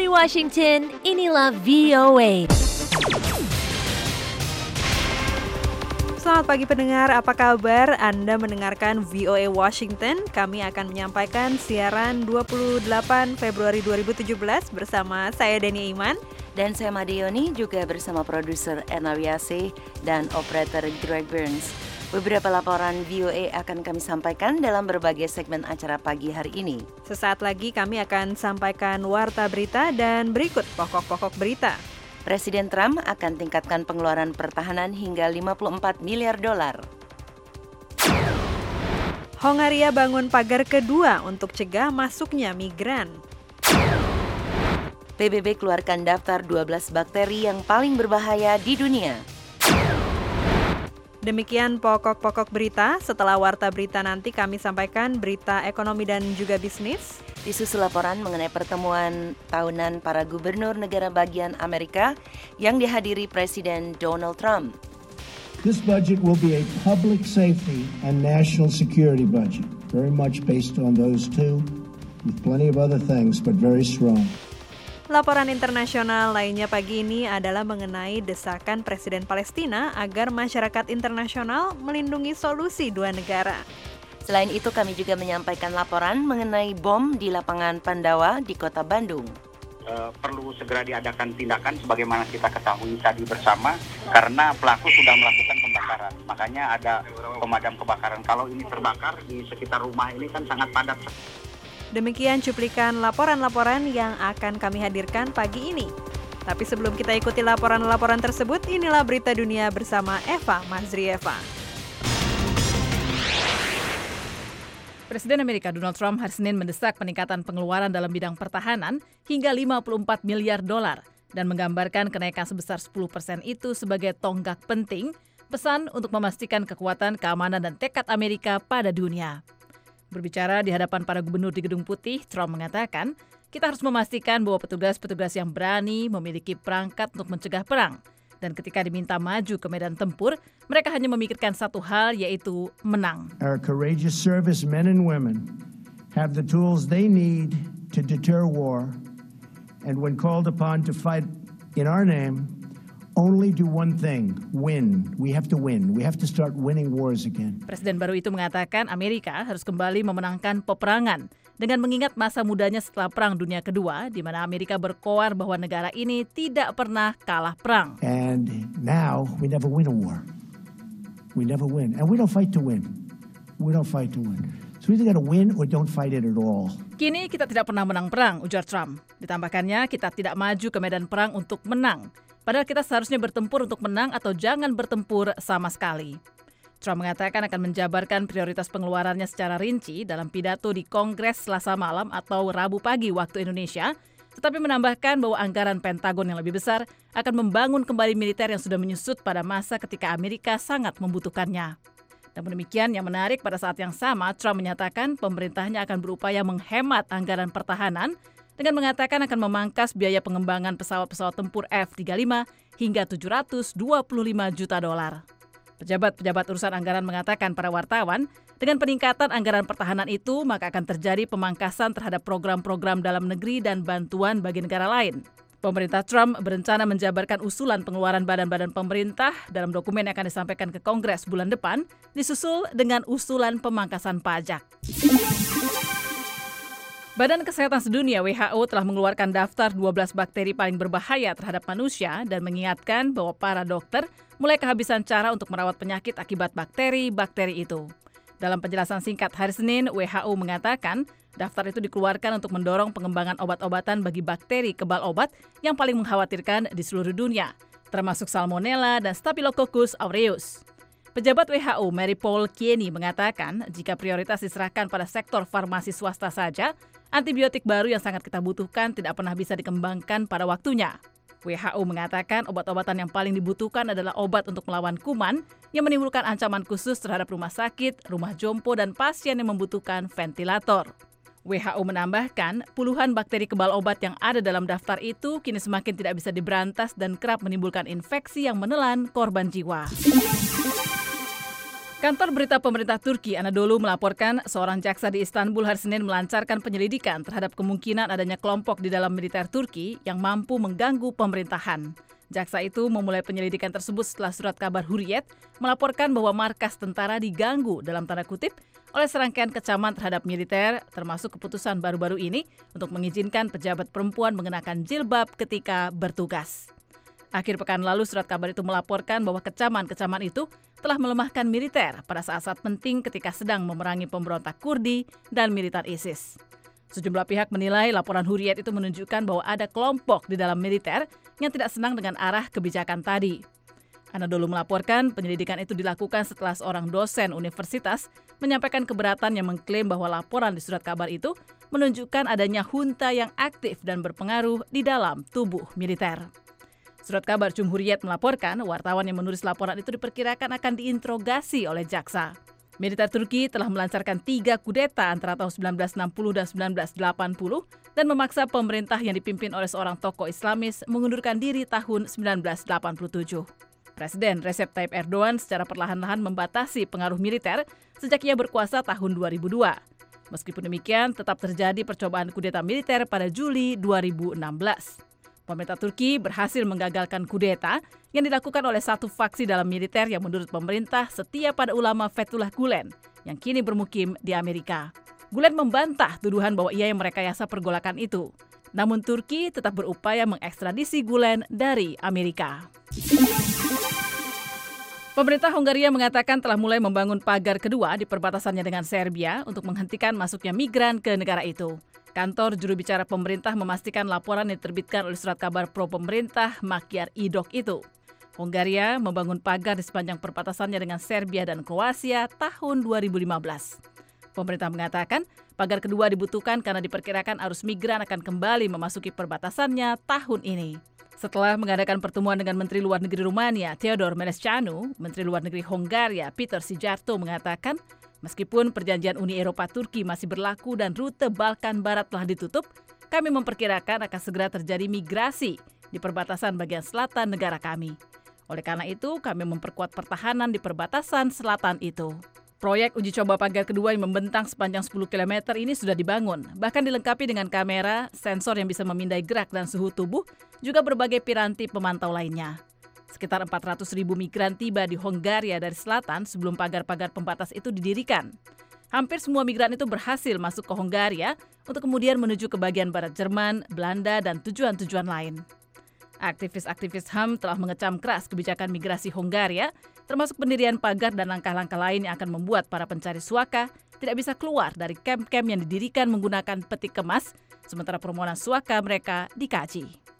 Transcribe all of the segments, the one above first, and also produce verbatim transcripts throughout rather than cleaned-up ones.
Dari Washington, inilah V O A. Selamat pagi pendengar, apa kabar? Anda mendengarkan V O A Washington. Kami akan menyampaikan siaran dua puluh delapan Februari dua ribu tujuh belas bersama saya Deni Iman. Dan saya Madioni, juga bersama produser Erna Wiase dan operator Greg Burns. Beberapa laporan V O A akan kami sampaikan dalam berbagai segmen acara pagi hari ini. Sesaat lagi kami akan sampaikan warta berita dan berikut pokok-pokok berita. Presiden Trump akan tingkatkan pengeluaran pertahanan hingga lima puluh empat miliar dolar. Hongaria bangun pagar kedua untuk cegah masuknya migran. P B B keluarkan daftar dua belas bakteri yang paling berbahaya di dunia. Demikian pokok-pokok berita. Setelah warta berita nanti kami sampaikan berita ekonomi dan juga bisnis. Disusul laporan mengenai pertemuan tahunan para gubernur negara bagian Amerika yang dihadiri Presiden Donald Trump. This budget will be a public safety and national security budget, very much based on those two, with plenty of other things, but very strong. Laporan internasional lainnya pagi ini adalah mengenai desakan Presiden Palestina agar masyarakat internasional melindungi solusi dua negara. Selain itu kami juga menyampaikan laporan mengenai bom di lapangan Pandawa di kota Bandung. Uh, perlu segera diadakan tindakan sebagaimana kita ketahui tadi bersama karena pelaku sudah melakukan pembakaran. Makanya ada pemadam kebakaran. Kalau ini terbakar di sekitar rumah ini kan sangat padat. Demikian cuplikan laporan-laporan yang akan kami hadirkan pagi ini. Tapi sebelum kita ikuti laporan-laporan tersebut, inilah berita dunia bersama Eva Mazrieva. Presiden Amerika Donald Trump hari Senin mendesak peningkatan pengeluaran dalam bidang pertahanan hingga lima puluh empat miliar dolar dan menggambarkan kenaikan sebesar sepuluh persen itu sebagai tonggak penting, pesan untuk memastikan kekuatan, keamanan, dan tekad Amerika pada dunia. Berbicara di hadapan para gubernur di Gedung Putih, Trump mengatakan, kita harus memastikan bahwa petugas-petugas yang berani memiliki perangkat untuk mencegah perang. Dan ketika diminta maju ke medan tempur, mereka hanya memikirkan satu hal, yaitu menang. Our courageous servicemen and women have the tools they need to deter war. And when called upon to fight in our name, only do one thing, win. We have to win. We have to start winning wars again. Presiden baru itu mengatakan Amerika harus kembali memenangkan peperangan dengan mengingat masa mudanya setelah Perang Dunia Kedua, di mana Amerika berkoar bahwa negara ini tidak pernah kalah perang. And now we never win a war. We never win. And we don't fight to win. We don't fight to win. So we either got to win or don't fight it at all. Kini kita tidak pernah menang perang, ujar Trump. Ditambahkannya, kita tidak maju ke medan perang untuk menang. Padahal kita seharusnya bertempur untuk menang atau jangan bertempur sama sekali. Trump mengatakan akan menjabarkan prioritas pengeluarannya secara rinci dalam pidato di Kongres Selasa malam atau Rabu pagi waktu Indonesia, tetapi menambahkan bahwa anggaran Pentagon yang lebih besar akan membangun kembali militer yang sudah menyusut pada masa ketika Amerika sangat membutuhkannya. Namun demikian, yang menarik pada saat yang sama, Trump menyatakan pemerintahnya akan berupaya menghemat anggaran pertahanan dengan mengatakan akan memangkas biaya pengembangan pesawat-pesawat tempur F tiga puluh lima hingga tujuh ratus dua puluh lima juta dolar. Pejabat-pejabat urusan anggaran mengatakan pada wartawan, dengan peningkatan anggaran pertahanan itu, maka akan terjadi pemangkasan terhadap program-program dalam negeri dan bantuan bagi negara lain. Pemerintah Trump berencana menjabarkan usulan pengeluaran badan-badan pemerintah dalam dokumen yang akan disampaikan ke Kongres bulan depan, disusul dengan usulan pemangkasan pajak. Badan Kesehatan Sedunia W H O telah mengeluarkan daftar dua belas bakteri paling berbahaya terhadap manusia dan mengingatkan bahwa para dokter mulai kehabisan cara untuk merawat penyakit akibat bakteri-bakteri itu. Dalam penjelasan singkat hari Senin, W H O mengatakan daftar itu dikeluarkan untuk mendorong pengembangan obat-obatan bagi bakteri kebal obat yang paling mengkhawatirkan di seluruh dunia, termasuk Salmonella dan Staphylococcus aureus. Pejabat W H O Mary Paul Kieni mengatakan jika prioritas diserahkan pada sektor farmasi swasta saja, antibiotik baru yang sangat kita butuhkan tidak pernah bisa dikembangkan pada waktunya. W H O mengatakan obat-obatan yang paling dibutuhkan adalah obat untuk melawan kuman yang menimbulkan ancaman khusus terhadap rumah sakit, rumah jompo, dan pasien yang membutuhkan ventilator. W H O menambahkan, puluhan bakteri kebal obat yang ada dalam daftar itu kini semakin tidak bisa diberantas dan kerap menimbulkan infeksi yang menelan korban jiwa. Kantor berita pemerintah Turki Anadolu melaporkan seorang jaksa di Istanbul hari Senin melancarkan penyelidikan terhadap kemungkinan adanya kelompok di dalam militer Turki yang mampu mengganggu pemerintahan. Jaksa itu memulai penyelidikan tersebut setelah surat kabar Hurriyet melaporkan bahwa markas tentara diganggu dalam tanda kutip oleh serangkaian kecaman terhadap militer, termasuk keputusan baru-baru ini untuk mengizinkan pejabat perempuan mengenakan jilbab ketika bertugas. Akhir pekan lalu surat kabar itu melaporkan bahwa kecaman-kecaman itu telah melemahkan militer pada saat-saat penting ketika sedang memerangi pemberontak Kurdi dan militan ISIS. Sejumlah pihak menilai laporan Hurriyet itu menunjukkan bahwa ada kelompok di dalam militer yang tidak senang dengan arah kebijakan tadi. Anadolu melaporkan penyelidikan itu dilakukan setelah seorang dosen universitas menyampaikan keberatan yang mengklaim bahwa laporan di surat kabar itu menunjukkan adanya junta yang aktif dan berpengaruh di dalam tubuh militer. Surat kabar Cumhuriyet melaporkan wartawan yang menulis laporan itu diperkirakan akan diinterogasi oleh jaksa. Militer Turki telah melancarkan tiga kudeta antara tahun sembilan belas enam puluh dan sembilan belas delapan puluh dan memaksa pemerintah yang dipimpin oleh seorang tokoh Islamis mengundurkan diri tahun sembilan belas delapan puluh tujuh. Presiden Recep Tayyip Erdogan secara perlahan-lahan membatasi pengaruh militer sejak ia berkuasa tahun dua ribu dua. Meskipun demikian, tetap terjadi percobaan kudeta militer pada Juli dua ribu enam belas. Pemerintah Turki berhasil menggagalkan kudeta yang dilakukan oleh satu faksi dalam militer yang menurut pemerintah setia pada ulama Fethullah Gulen yang kini bermukim di Amerika. Gulen membantah tuduhan bahwa ia yang merekayasa pergolakan itu. Namun Turki tetap berupaya mengekstradisi Gulen dari Amerika. Pemerintah Hongaria mengatakan telah mulai membangun pagar kedua di perbatasannya dengan Serbia untuk menghentikan masuknya migran ke negara itu. Kantor juru bicara pemerintah memastikan laporan yang diterbitkan oleh surat kabar pro-pemerintah Makyar Idok itu. Hongaria membangun pagar di sepanjang perbatasannya dengan Serbia dan Kroasia tahun dua ribu lima belas. Pemerintah mengatakan pagar kedua dibutuhkan karena diperkirakan arus migran akan kembali memasuki perbatasannya tahun ini. Setelah mengadakan pertemuan dengan Menteri Luar Negeri Rumania Teodor Melescanu, Menteri Luar Negeri Hongaria Peter Sijarto mengatakan meskipun perjanjian Uni Eropa Turki masih berlaku dan rute Balkan Barat telah ditutup, kami memperkirakan akan segera terjadi migrasi di perbatasan bagian selatan negara kami. Oleh karena itu, kami memperkuat pertahanan di perbatasan selatan itu. Proyek uji coba pagar kedua yang membentang sepanjang sepuluh kilometer ini sudah dibangun, bahkan dilengkapi dengan kamera, sensor yang bisa memindai gerak dan suhu tubuh, juga berbagai piranti pemantau lainnya. Sekitar empat ratus ribu migran tiba di Hongaria dari selatan sebelum pagar-pagar pembatas itu didirikan. Hampir semua migran itu berhasil masuk ke Hongaria untuk kemudian menuju ke bagian barat Jerman, Belanda, dan tujuan-tujuan lain. Aktivis-aktivis H A M telah mengecam keras kebijakan migrasi Hongaria, termasuk pendirian pagar dan langkah-langkah lain yang akan membuat para pencari suaka tidak bisa keluar dari kamp-kamp yang didirikan menggunakan peti kemas, sementara permohonan suaka mereka dikaji.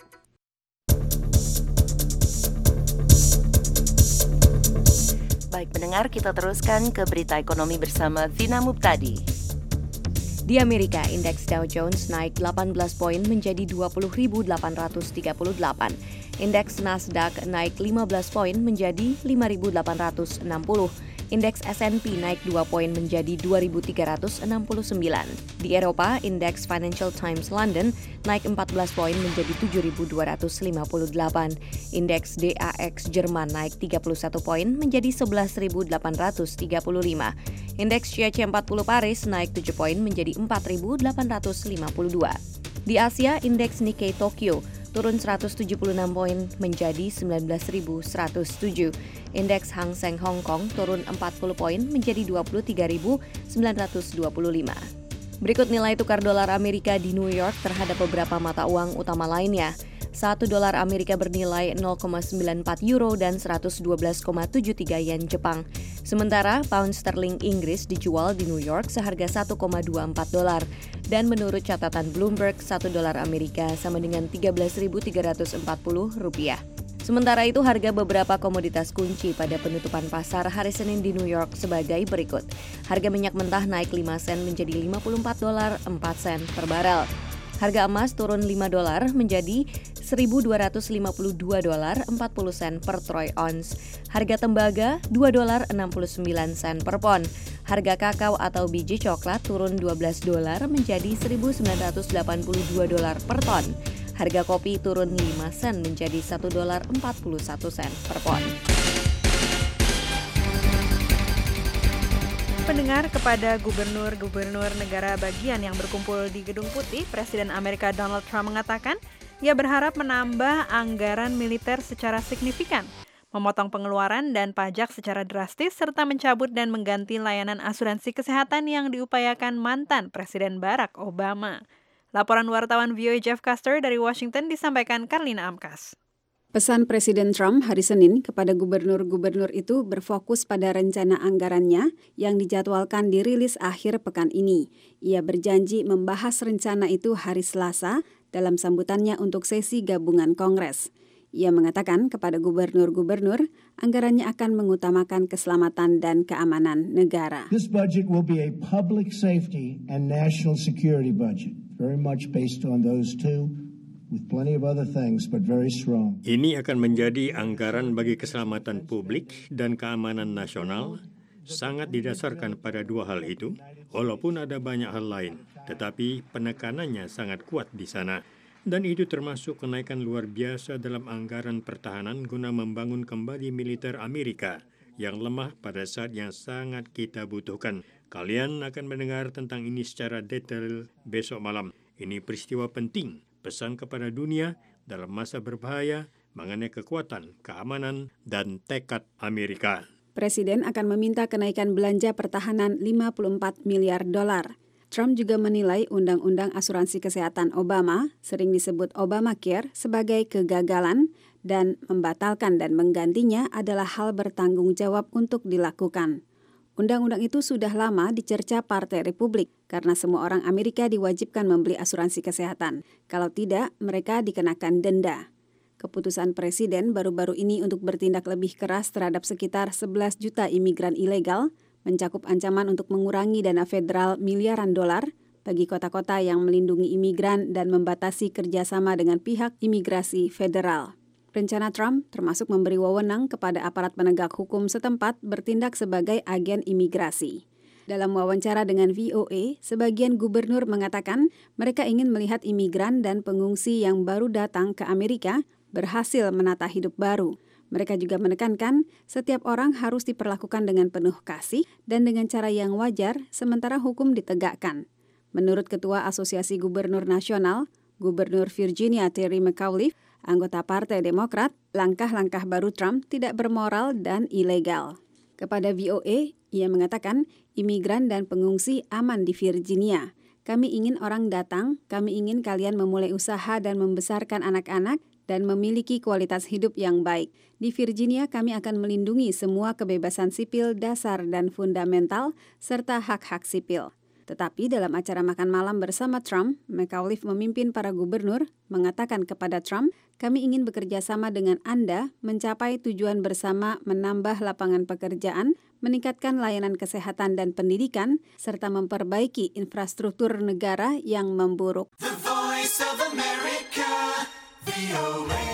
Baik pendengar, kita teruskan ke berita ekonomi bersama Vina Mubtadi. Di Amerika, indeks Dow Jones naik delapan belas poin menjadi dua puluh ribu delapan ratus tiga puluh delapan. Indeks Nasdaq naik lima belas poin menjadi lima ribu delapan ratus enam puluh. Indeks S and P naik dua poin menjadi dua ribu tiga ratus enam puluh sembilan. Di Eropa, indeks Financial Times London naik empat belas poin menjadi tujuh ribu dua ratus lima puluh delapan. Indeks D A X Jerman naik tiga puluh satu poin menjadi sebelas ribu delapan ratus tiga puluh lima. Indeks C A C empat puluh Paris naik tujuh poin menjadi empat ribu delapan ratus lima puluh dua. Di Asia, indeks Nikkei Tokyo turun seratus tujuh puluh enam poin menjadi sembilan belas ribu seratus tujuh. Indeks Hang Seng Hong Kong turun empat puluh poin menjadi dua puluh tiga ribu sembilan ratus dua puluh lima. Berikut nilai tukar dolar Amerika di New York terhadap beberapa mata uang utama lainnya. Satu dolar Amerika bernilai nol koma sembilan empat euro dan seratus dua belas koma tujuh tiga yen Jepang. Sementara pound sterling Inggris dijual di New York seharga satu koma dua empat dolar. Dan menurut catatan Bloomberg, satu dolar Amerika sama dengan tiga belas ribu tiga ratus empat puluh rupiah. Sementara itu, harga beberapa komoditas kunci pada penutupan pasar hari Senin di New York sebagai berikut. Harga minyak mentah naik lima sen menjadi lima puluh empat dolar empat sen per barel. Harga emas turun lima dolar menjadi seribu dua ratus lima puluh dua dolar empat puluh sen per troy ounce. Harga tembaga dua dolar enam puluh sembilan sen per pon. Harga kakao atau biji coklat turun dua belas dolar menjadi seribu sembilan ratus delapan puluh dua dolar per ton. Harga kopi turun lima sen menjadi satu dolar empat puluh satu sen per pon. pendengar, kepada gubernur-gubernur negara bagian yang berkumpul di Gedung Putih, Presiden Amerika Donald Trump mengatakan ia berharap menambah anggaran militer secara signifikan, memotong pengeluaran dan pajak secara drastis, serta mencabut dan mengganti layanan asuransi kesehatan yang diupayakan mantan Presiden Barack Obama. Laporan wartawan V O A Jeff Custer dari Washington disampaikan Karlina Amkas. Pesan Presiden Trump hari Senin kepada gubernur-gubernur itu berfokus pada rencana anggarannya yang dijadwalkan dirilis akhir pekan ini. Ia berjanji membahas rencana itu hari Selasa dalam sambutannya untuk sesi gabungan Kongres. Ia mengatakan kepada gubernur-gubernur, anggarannya akan mengutamakan keselamatan dan keamanan negara. This budget will be a public safety and national security budget, very much based on those two. With plenty of other things, but very strong. Ini akan menjadi anggaran bagi keselamatan publik dan keamanan nasional, sangat didasarkan pada dua hal itu, walaupun ada banyak hal lain, tetapi penekanannya sangat kuat di sana. Dan itu termasuk kenaikan luar biasa dalam anggaran pertahanan guna membangun kembali militer Amerika yang lemah pada saat yang sangat kita butuhkan. Kalian akan mendengar tentang ini secara detail besok malam. Ini peristiwa penting. Pesan kepada dunia dalam masa berbahaya mengenai kekuatan, keamanan, dan tekad Amerika. Presiden akan meminta kenaikan belanja pertahanan lima puluh empat miliar dolar. Trump juga menilai undang-undang asuransi kesehatan Obama, sering disebut Obamacare, sebagai kegagalan dan membatalkan dan menggantinya adalah hal bertanggung jawab untuk dilakukan. Undang-undang itu sudah lama dicerca Partai Republik karena semua orang Amerika diwajibkan membeli asuransi kesehatan. Kalau tidak, mereka dikenakan denda. Keputusan Presiden baru-baru ini untuk bertindak lebih keras terhadap sekitar sebelas juta imigran ilegal mencakup ancaman untuk mengurangi dana federal miliaran dolar bagi kota-kota yang melindungi imigran dan membatasi kerjasama dengan pihak imigrasi federal. Rencana Trump termasuk memberi wewenang kepada aparat penegak hukum setempat bertindak sebagai agen imigrasi. Dalam wawancara dengan V O A, sebagian gubernur mengatakan mereka ingin melihat imigran dan pengungsi yang baru datang ke Amerika berhasil menata hidup baru. Mereka juga menekankan setiap orang harus diperlakukan dengan penuh kasih dan dengan cara yang wajar sementara hukum ditegakkan. Menurut Ketua Asosiasi Gubernur Nasional, Gubernur Virginia Terry McAuliffe, anggota Partai Demokrat, langkah-langkah baru Trump tidak bermoral dan ilegal. Kepada V O A, ia mengatakan imigran dan pengungsi aman di Virginia. Kami ingin orang datang, kami ingin kalian memulai usaha dan membesarkan anak-anak dan memiliki kualitas hidup yang baik. Di Virginia kami akan melindungi semua kebebasan sipil dasar dan fundamental serta hak-hak sipil. Tetapi dalam acara makan malam bersama Trump, McAuliffe memimpin para gubernur mengatakan kepada Trump, kami ingin bekerja sama dengan Anda mencapai tujuan bersama menambah lapangan pekerjaan, meningkatkan layanan kesehatan dan pendidikan, serta memperbaiki infrastruktur negara yang memburuk. The Voice of America, V O A.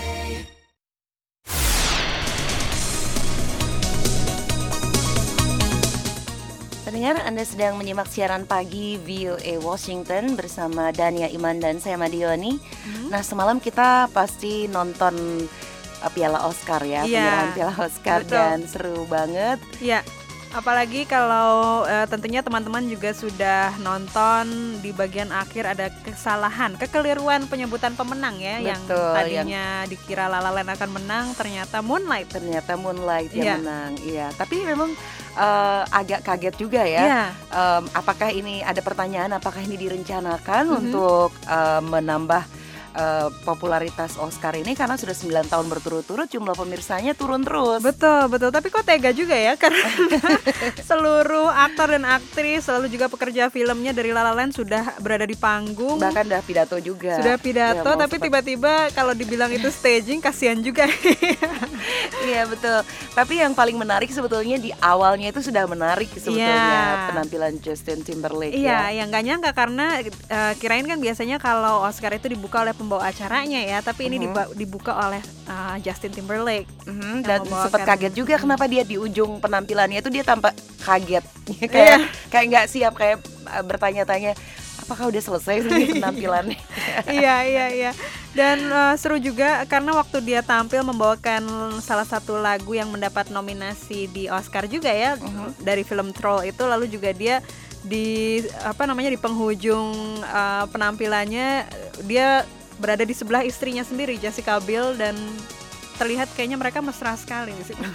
Pendengar, Anda sedang menyimak siaran pagi V O A Washington bersama Dania Iman dan saya Madioni. Hmm. Nah, semalam kita pasti nonton uh, Piala Oscar ya, yeah. penyerahan Piala Oscar. Betul. Dan seru banget. Iya. Apalagi kalau uh, tentunya teman-teman juga sudah nonton di bagian akhir ada kesalahan, kekeliruan penyebutan pemenang ya. Betul, yang tadinya yang... dikira La La Land akan menang, ternyata Moonlight. Ternyata Moonlight yang yeah. menang. Iya, tapi memang uh, agak kaget juga ya. Yeah. Um, apakah ini ada pertanyaan? Apakah ini direncanakan mm-hmm. untuk uh, menambah Uh, popularitas Oscar ini karena sudah sembilan tahun berturut-turut jumlah pemirsanya turun terus. Betul, betul. Tapi kok tega juga ya karena seluruh aktor dan aktris selalu juga pekerja filmnya dari La La Land sudah berada di panggung. Bahkan udah pidato juga. Sudah pidato ya, tapi sempat... tiba-tiba kalau dibilang itu staging kasihan juga. Iya, betul. Tapi yang paling menarik sebetulnya di awalnya itu sudah menarik sebetulnya yeah. penampilan Justin Timberlake. Iya, ya. yang gak nyangka karena uh, kirain kan biasanya kalau Oscar itu dibuka oleh pembawa acaranya ya, tapi ini uh-huh. dibuka oleh uh, Justin Timberlake. Uh-huh. Dan sempat kaget juga kenapa dia di ujung penampilannya itu dia tampak kaget, kayak yeah. kayak nggak siap, kayak bertanya-tanya Apakah udah selesai sih penampilannya? Iya, iya, iya. Dan uh, seru juga karena waktu dia tampil membawakan salah satu lagu yang mendapat nominasi di Oscar juga ya, uh-huh. dari film Troll itu. Lalu juga dia di apa namanya di penghujung uh, penampilannya dia berada di sebelah istrinya sendiri, Jessica Biel, dan terlihat kayaknya mereka mesra sekali di situ.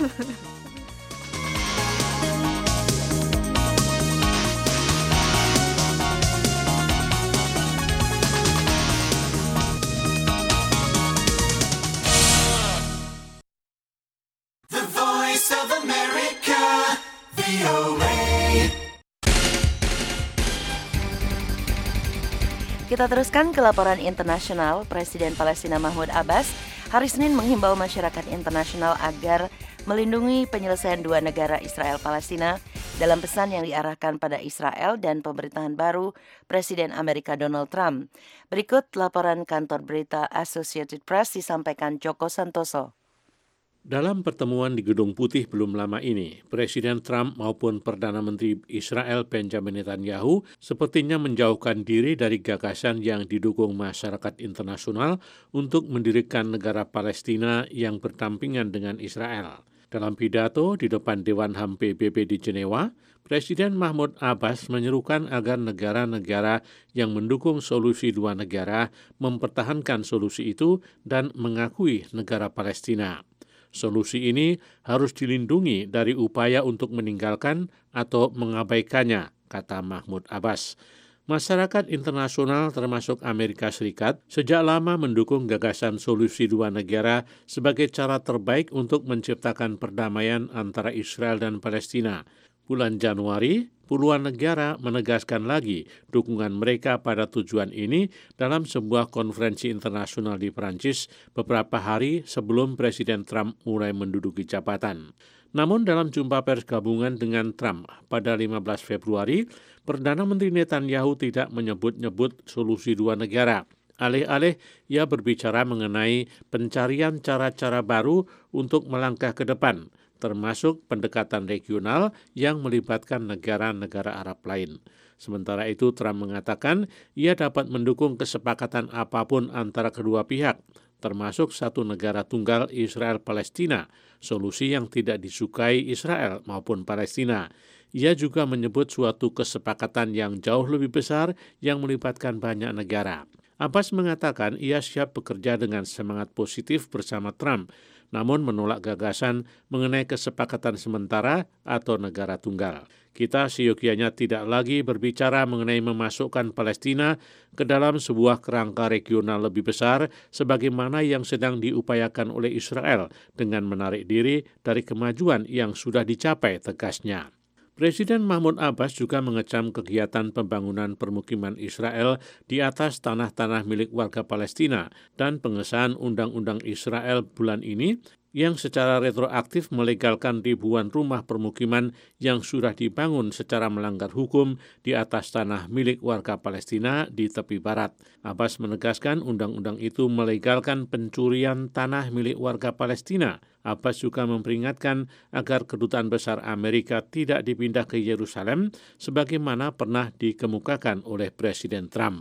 Of America, V O A. Kita teruskan ke laporan internasional. Presiden Palestina Mahmud Abbas hari Senin menghimbau masyarakat internasional agar melindungi penyelesaian dua negara Israel-Palestina dalam pesan yang diarahkan pada Israel dan pemerintahan baru Presiden Amerika Donald Trump. Berikut laporan kantor berita Associated Press disampaikan Joko Santoso. Dalam pertemuan di Gedung Putih belum lama ini, Presiden Trump maupun Perdana Menteri Israel Benjamin Netanyahu sepertinya menjauhkan diri dari gagasan yang didukung masyarakat internasional untuk mendirikan negara Palestina yang berdampingan dengan Israel. Dalam pidato di depan Dewan H A M P B B di Jenewa, Presiden Mahmud Abbas menyerukan agar negara-negara yang mendukung solusi dua negara mempertahankan solusi itu dan mengakui negara Palestina. Solusi ini harus dilindungi dari upaya untuk meninggalkan atau mengabaikannya, kata Mahmud Abbas. Masyarakat internasional termasuk Amerika Serikat sejak lama mendukung gagasan solusi dua negara sebagai cara terbaik untuk menciptakan perdamaian antara Israel dan Palestina. Bulan Januari, puluhan negara menegaskan lagi dukungan mereka pada tujuan ini dalam sebuah konferensi internasional di Perancis beberapa hari sebelum Presiden Trump mulai menduduki jabatan. Namun dalam jumpa pers gabungan dengan Trump pada lima belas Februari, Perdana Menteri Netanyahu tidak menyebut-nyebut solusi dua negara. Alih-alih ia berbicara mengenai pencarian cara-cara baru untuk melangkah ke depan, termasuk pendekatan regional yang melibatkan negara-negara Arab lain. Sementara itu, Trump mengatakan ia dapat mendukung kesepakatan apapun antara kedua pihak, termasuk satu negara tunggal Israel-Palestina, solusi yang tidak disukai Israel maupun Palestina. Ia juga menyebut suatu kesepakatan yang jauh lebih besar yang melibatkan banyak negara. Abbas mengatakan ia siap bekerja dengan semangat positif bersama Trump, namun menolak gagasan mengenai kesepakatan sementara atau negara tunggal. Kita seyogianya tidak lagi berbicara mengenai memasukkan Palestina ke dalam sebuah kerangka regional lebih besar sebagaimana yang sedang diupayakan oleh Israel dengan menarik diri dari kemajuan yang sudah dicapai, tegasnya. Presiden Mahmud Abbas juga mengecam kegiatan pembangunan permukiman Israel di atas tanah-tanah milik warga Palestina dan pengesahan Undang-Undang Israel bulan ini yang secara retroaktif melegalkan ribuan rumah permukiman yang sudah dibangun secara melanggar hukum di atas tanah milik warga Palestina di tepi barat. Abbas menegaskan undang-undang itu melegalkan pencurian tanah milik warga Palestina. Abbas juga memperingatkan agar kedutaan besar Amerika tidak dipindah ke Yerusalem sebagaimana pernah dikemukakan oleh Presiden Trump.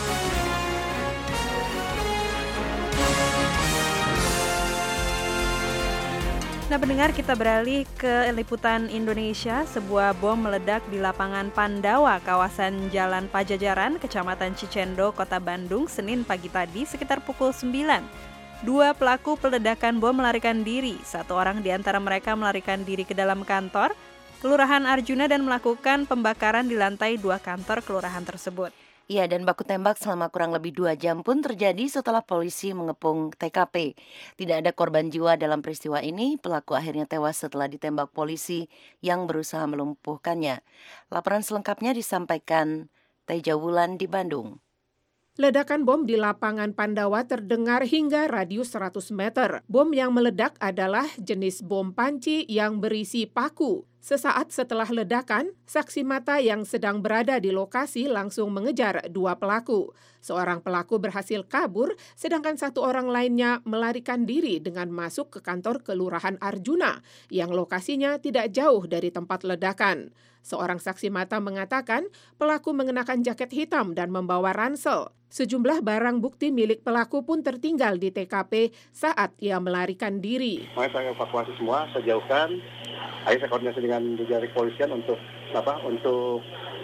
Nah, pendengar, kita beralih ke liputan Indonesia. Sebuah bom meledak di lapangan Pandawa, kawasan Jalan Pajajaran, Kecamatan Cicendo, Kota Bandung, Senin pagi tadi sekitar pukul sembilan. Dua pelaku peledakan bom melarikan diri. Satu orang di antara mereka melarikan diri ke dalam kantor Kelurahan Arjuna dan melakukan pembakaran di lantai dua kantor kelurahan tersebut. Iya, dan baku tembak selama kurang lebih dua jam pun terjadi setelah polisi mengepung T K P. Tidak ada korban jiwa dalam peristiwa ini. Pelaku akhirnya tewas setelah ditembak polisi yang berusaha melumpuhkannya. Laporan selengkapnya disampaikan Teja Wulan di Bandung. Ledakan bom di lapangan Pandawa terdengar hingga radius seratus meter. Bom yang meledak adalah jenis bom panci yang berisi paku. Sesaat setelah ledakan, saksi mata yang sedang berada di lokasi langsung mengejar dua pelaku. Seorang pelaku berhasil kabur, sedangkan satu orang lainnya melarikan diri dengan masuk ke kantor Kelurahan Arjuna, yang lokasinya tidak jauh dari tempat ledakan. Seorang saksi mata mengatakan pelaku mengenakan jaket hitam dan membawa ransel. Sejumlah barang bukti milik pelaku pun tertinggal di T K P saat ia melarikan diri. Makanya saya evakuasi semua, saya jauhkan. Akhirnya saya koordinasi dengan jajaran kepolisian untuk apa? Untuk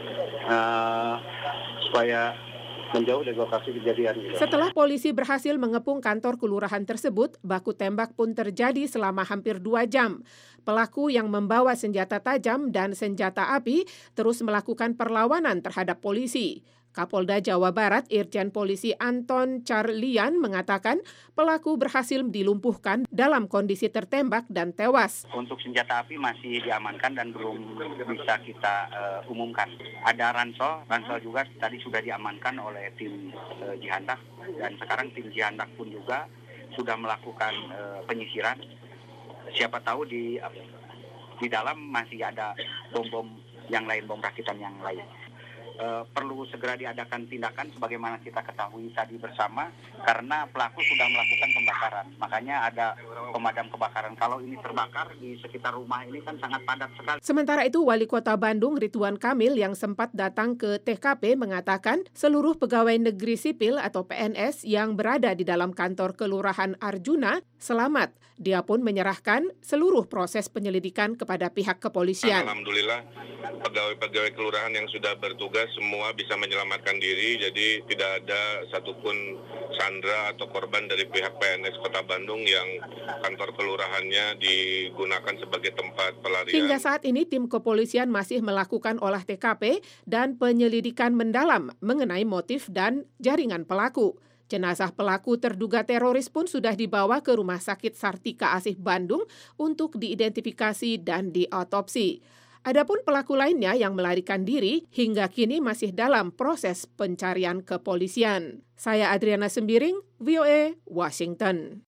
uh, supaya menjauh dari lokasi kejadian. Gitu. Setelah polisi berhasil mengepung kantor kelurahan tersebut, baku tembak pun terjadi selama hampir dua jam. Pelaku yang membawa senjata tajam dan senjata api terus melakukan perlawanan terhadap polisi. Kapolda Jawa Barat Irjen Polisi Anton Carlian mengatakan pelaku berhasil dilumpuhkan dalam kondisi tertembak dan tewas. Untuk senjata api masih diamankan dan belum bisa kita uh, umumkan. Ada ransel, ransel juga tadi sudah diamankan oleh tim uh, Jihandak dan sekarang tim Jihandak pun juga sudah melakukan uh, penyisiran. Siapa tahu di uh, di dalam masih ada bom-bom yang lain, bom rakitan yang lain. Uh, perlu segera diadakan tindakan sebagaimana kita ketahui tadi bersama karena pelaku sudah melakukan pembakaran. Makanya ada pemadam kebakaran. Kalau ini terbakar di sekitar rumah ini kan sangat padat sekali. Sementara itu Wali Kota Bandung Ridwan Kamil yang sempat datang ke T K P mengatakan seluruh pegawai negeri sipil atau P N S yang berada di dalam kantor Kelurahan Arjuna selamat. Dia pun menyerahkan seluruh proses penyelidikan kepada pihak kepolisian. Alhamdulillah pegawai-pegawai kelurahan yang sudah bertugas semua bisa menyelamatkan diri, jadi tidak ada satupun sandera atau korban dari pihak P N S Kota Bandung yang kantor kelurahannya digunakan sebagai tempat pelarian. Hingga saat ini tim kepolisian masih melakukan olah T K P dan penyelidikan mendalam mengenai motif dan jaringan pelaku. Jenazah pelaku terduga teroris pun sudah dibawa ke Rumah Sakit Sartika Asih Bandung untuk diidentifikasi dan diotopsi. Adapun pelaku lainnya yang melarikan diri hingga kini masih dalam proses pencarian kepolisian. Saya Adriana Sembiring, V O A, Washington.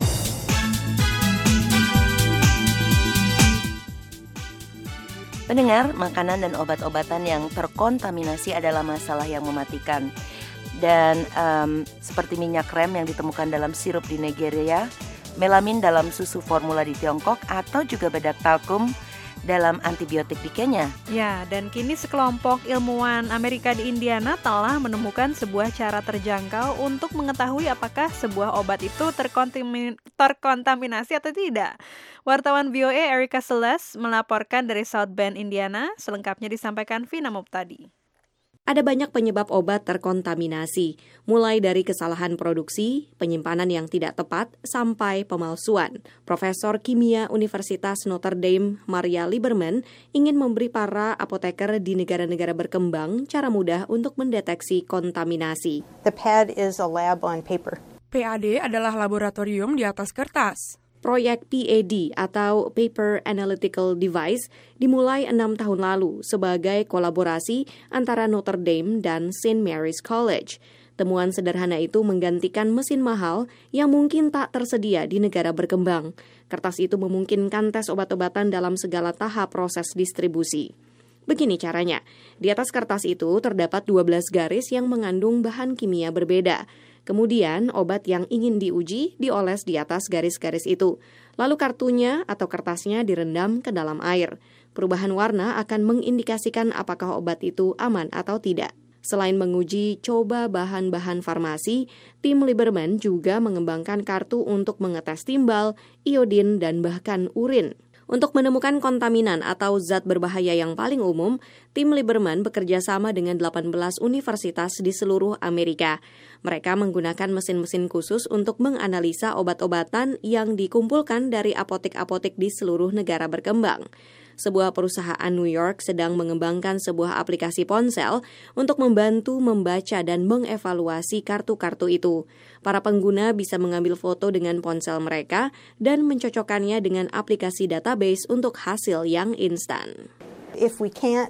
Pendengar, makanan dan obat-obatan yang terkontaminasi adalah masalah yang mematikan. Dan um, seperti minyak rem yang ditemukan dalam sirup di Nigeria, melamin dalam susu formula di Tiongkok, atau juga bedak talkum dalam antibiotik di Kenya. Ya, dan kini sekelompok ilmuwan Amerika di Indiana telah menemukan sebuah cara terjangkau untuk mengetahui apakah sebuah obat itu terkontamin- terkontaminasi atau tidak. Wartawan V O A Erica Celeste melaporkan dari South Bend, Indiana. Selengkapnya disampaikan Vina Muptadi. Ada banyak penyebab obat terkontaminasi, mulai dari kesalahan produksi, penyimpanan yang tidak tepat, sampai pemalsuan. Profesor Kimia Universitas Notre Dame, Maria Lieberman, ingin memberi para apoteker di negara-negara berkembang cara mudah untuk mendeteksi kontaminasi. The P A D is a lab on paper. P A D adalah laboratorium di atas kertas. Proyek P A D atau Paper Analytical Device dimulai enam tahun lalu sebagai kolaborasi antara Notre Dame dan Saint Mary's College. Temuan sederhana itu menggantikan mesin mahal yang mungkin tak tersedia di negara berkembang. Kertas itu memungkinkan tes obat-obatan dalam segala tahap proses distribusi. Begini caranya, di atas kertas itu terdapat dua belas garis yang mengandung bahan kimia berbeda. Kemudian, obat yang ingin diuji dioles di atas garis-garis itu. Lalu kartunya atau kertasnya direndam ke dalam air. Perubahan warna akan mengindikasikan apakah obat itu aman atau tidak. Selain menguji coba bahan-bahan farmasi, tim Lieberman juga mengembangkan kartu untuk mengetes timbal, iodin, dan bahkan urin. Untuk menemukan kontaminan atau zat berbahaya yang paling umum, tim Lieberman bekerja sama dengan delapan belas universitas di seluruh Amerika. Mereka menggunakan mesin-mesin khusus untuk menganalisa obat-obatan yang dikumpulkan dari apotek-apotek di seluruh negara berkembang. Sebuah perusahaan New York sedang mengembangkan sebuah aplikasi ponsel untuk membantu membaca dan mengevaluasi kartu-kartu itu. Para pengguna bisa mengambil foto dengan ponsel mereka dan mencocokkannya dengan aplikasi database untuk hasil yang instan. If we can't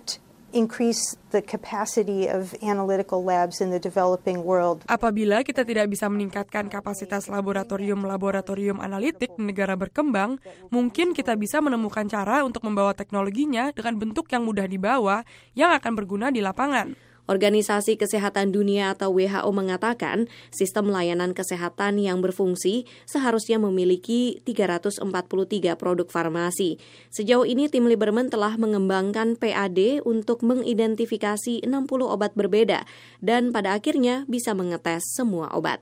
increase the capacity of analytical labs in the developing world. Apabila kita tidak bisa meningkatkan kapasitas laboratorium-laboratorium analitik di negara berkembang, mungkin kita bisa menemukan cara untuk membawa teknologinya dengan bentuk yang mudah dibawa yang akan berguna di lapangan. Organisasi Kesehatan Dunia atau W H O mengatakan sistem layanan kesehatan yang berfungsi seharusnya memiliki tiga ratus empat puluh tiga produk farmasi. Sejauh ini tim Lieberman telah mengembangkan P A D untuk mengidentifikasi enam puluh obat berbeda dan pada akhirnya bisa mengetes semua obat.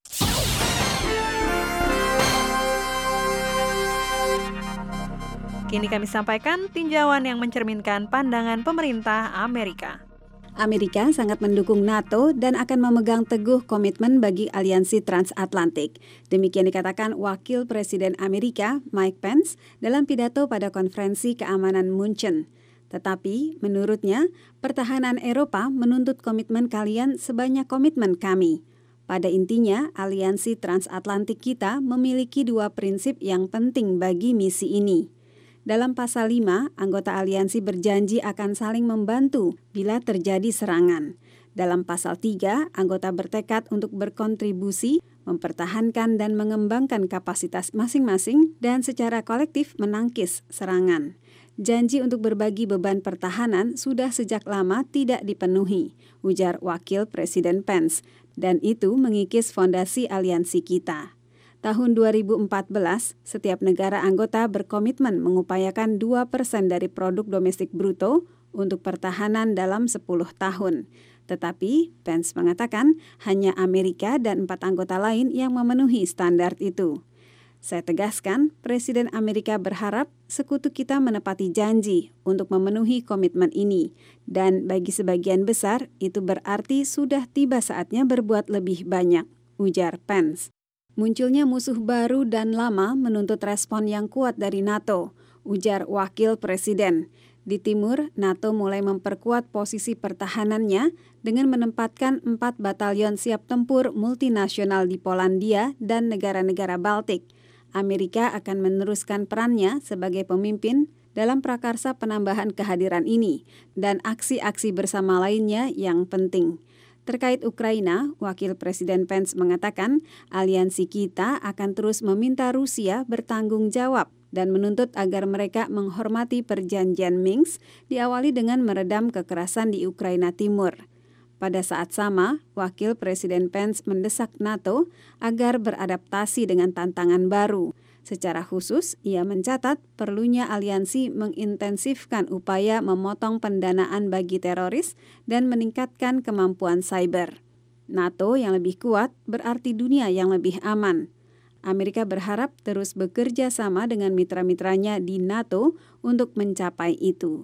Kini kami sampaikan tinjauan yang mencerminkan pandangan pemerintah Amerika. Amerika sangat mendukung NATO dan akan memegang teguh komitmen bagi aliansi transatlantik. Demikian dikatakan Wakil Presiden Amerika Mike Pence dalam pidato pada konferensi keamanan Munchen. Tetapi menurutnya, pertahanan Eropa menuntut komitmen kalian sebanyak komitmen kami. Pada intinya, aliansi transatlantik kita memiliki dua prinsip yang penting bagi misi ini. Dalam pasal lima, anggota aliansi berjanji akan saling membantu bila terjadi serangan. Dalam pasal tiga, anggota bertekad untuk berkontribusi, mempertahankan dan mengembangkan kapasitas masing-masing dan secara kolektif menangkis serangan. Janji untuk berbagi beban pertahanan sudah sejak lama tidak dipenuhi, ujar Wakil Presiden Pence, dan itu mengikis fondasi aliansi kita. Tahun dua ribu empat belas, setiap negara anggota berkomitmen mengupayakan dua persen dari produk domestik bruto untuk pertahanan dalam sepuluh tahun. Tetapi, Pence mengatakan hanya Amerika dan empat anggota lain yang memenuhi standar itu. Saya tegaskan, Presiden Amerika berharap sekutu kita menepati janji untuk memenuhi komitmen ini. Dan bagi sebagian besar, itu berarti sudah tiba saatnya berbuat lebih banyak, ujar Pence. Munculnya musuh baru dan lama menuntut respon yang kuat dari NATO, ujar Wakil Presiden. Di timur, NATO mulai memperkuat posisi pertahanannya dengan menempatkan empat batalion siap tempur multinasional di Polandia dan negara-negara Baltik. Amerika akan meneruskan perannya sebagai pemimpin dalam prakarsa penambahan kehadiran ini dan aksi-aksi bersama lainnya yang penting. Terkait Ukraina, Wakil Presiden Pence mengatakan aliansi kita akan terus meminta Rusia bertanggung jawab dan menuntut agar mereka menghormati perjanjian Minsk diawali dengan meredam kekerasan di Ukraina Timur. Pada saat sama, Wakil Presiden Pence mendesak NATO agar beradaptasi dengan tantangan baru. Secara khusus, ia mencatat perlunya aliansi mengintensifkan upaya memotong pendanaan bagi teroris dan meningkatkan kemampuan cyber. NATO yang lebih kuat berarti dunia yang lebih aman. Amerika berharap terus bekerja sama dengan mitra-mitranya di NATO untuk mencapai itu.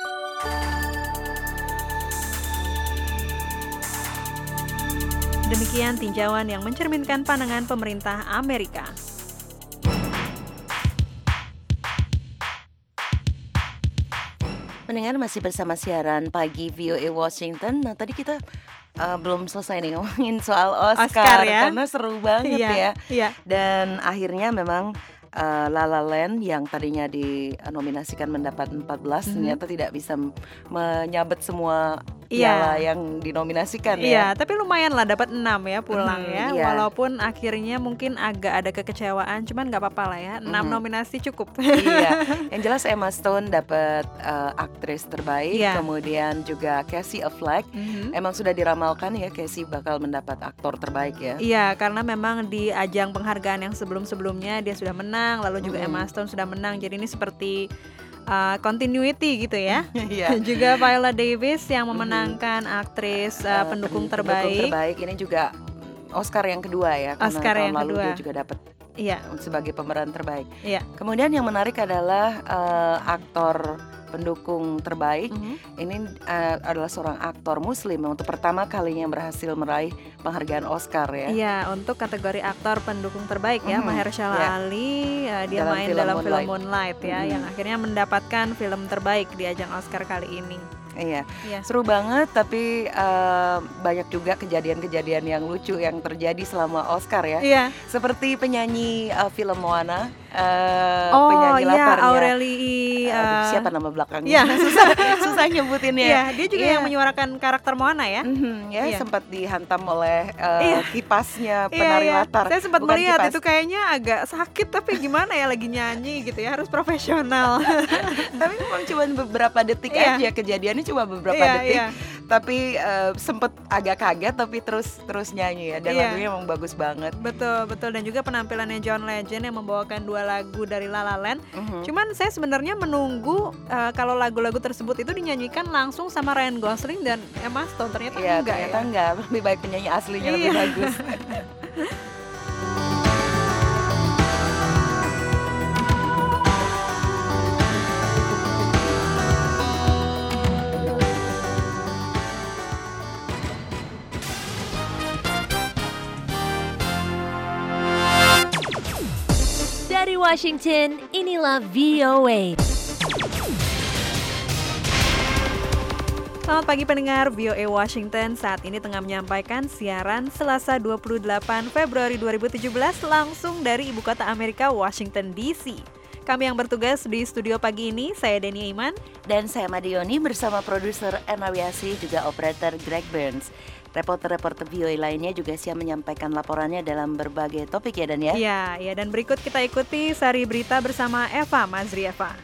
Demikian tinjauan yang mencerminkan pandangan pemerintah Amerika. Mendengar masih bersama siaran pagi V O A Washington. Nah tadi kita uh, belum selesai nih ngomongin soal Oscar, Oscar ya? Karena seru banget Iya, ya. iya. Dan akhirnya memang uh, La La Land yang tadinya dinominasikan mendapat empat belas, Mhm. ternyata tidak bisa m- menyabet semua Iya. piala yang dinominasikan Iya, ya. tapi lumayan lah dapat enam ya pulang Mhm, ya. iya. Walaupun akhirnya mungkin agak ada kekecewaan, cuman nggak apa-apa lah ya. enam Mhm. nominasi cukup. Iya, yang jelas Emma Stone dapat uh, aktris terbaik, Iya. kemudian juga Casey Affleck. Mhm. Emang sudah diramalkan ya Casey bakal mendapat aktor terbaik ya. Iya, karena memang di ajang penghargaan yang sebelum-sebelumnya dia sudah menang, lalu juga Mhm. Emma Stone sudah menang. Jadi ini seperti uh, continuity gitu ya. Iya. Dan juga Viola Davis yang memenangkan aktris uh, Uh, pendukung pen- terbaik. terbaik ini juga Oscar yang kedua ya, karena Oscar tahun yang lalu kedua. dia juga dapat Iya. sebagai pemeran terbaik. Iya. Kemudian yang menarik adalah uh, aktor pendukung terbaik. Mhm. Ini uh, adalah seorang aktor Muslim yang untuk pertama kalinya berhasil meraih penghargaan Oscar ya. Iya, untuk kategori aktor pendukung terbaik ya, Mhm, Mahershala ya. Ali, uh, dia Dalam main film dalam film Moonlight. Moonlight ya, Mhm. yang akhirnya mendapatkan film terbaik di ajang Oscar kali ini. Iya, Iya. seru banget. Tapi uh, banyak juga kejadian-kejadian yang lucu yang terjadi selama Oscar ya. Iya. Seperti penyanyi uh, film Moana, uh, Oh penyanyi iya, latarnya. Aureli. Aduh, uh, siapa nama belakangnya? Iya. susah, susah nyebutinnya. Iya, dia juga Iya. yang menyuarakan karakter Moana ya. Mhm, ya Iya. sempat dihantam oleh uh, Iya. kipasnya Iya, penari iya. latar. Saya sempat bukan melihat kipas. itu kayaknya agak sakit, tapi gimana ya, lagi nyanyi gitu ya, harus profesional. Tapi memang cuma beberapa detik Iya. aja, kejadiannya cuma beberapa Iya, detik. iya. Tapi uh, sempet agak kaget tapi terus terus nyanyi ya. Dan Iya. lagunya emang bagus banget. Betul, betul. Dan juga penampilannya John Legend yang membawakan dua lagu dari La La Land. Mhm. Cuman saya sebenarnya menunggu uh, kalau lagu-lagu tersebut itu dinyanyikan langsung sama Ryan Gosling dan Emma Stone. Ternyata Iya, enggak ternyata ya. enggak. Lebih baik penyanyi aslinya lebih Iya. bagus. Dari Washington, inilah V O A. Selamat pagi pendengar, V O A Washington saat ini tengah menyampaikan siaran Selasa dua puluh delapan Februari dua ribu tujuh belas langsung dari ibu kota Amerika, Washington D C. Kami yang bertugas di studio pagi ini, saya Dania Iman. Dan saya Madioni bersama produser Emma Wiasi juga operator Greg Burns. Reporter-reporter V O A lainnya juga siap menyampaikan laporannya dalam berbagai topik ya Dan ya. Ya, ya dan berikut kita ikuti sari berita bersama Eva Mazri Eva.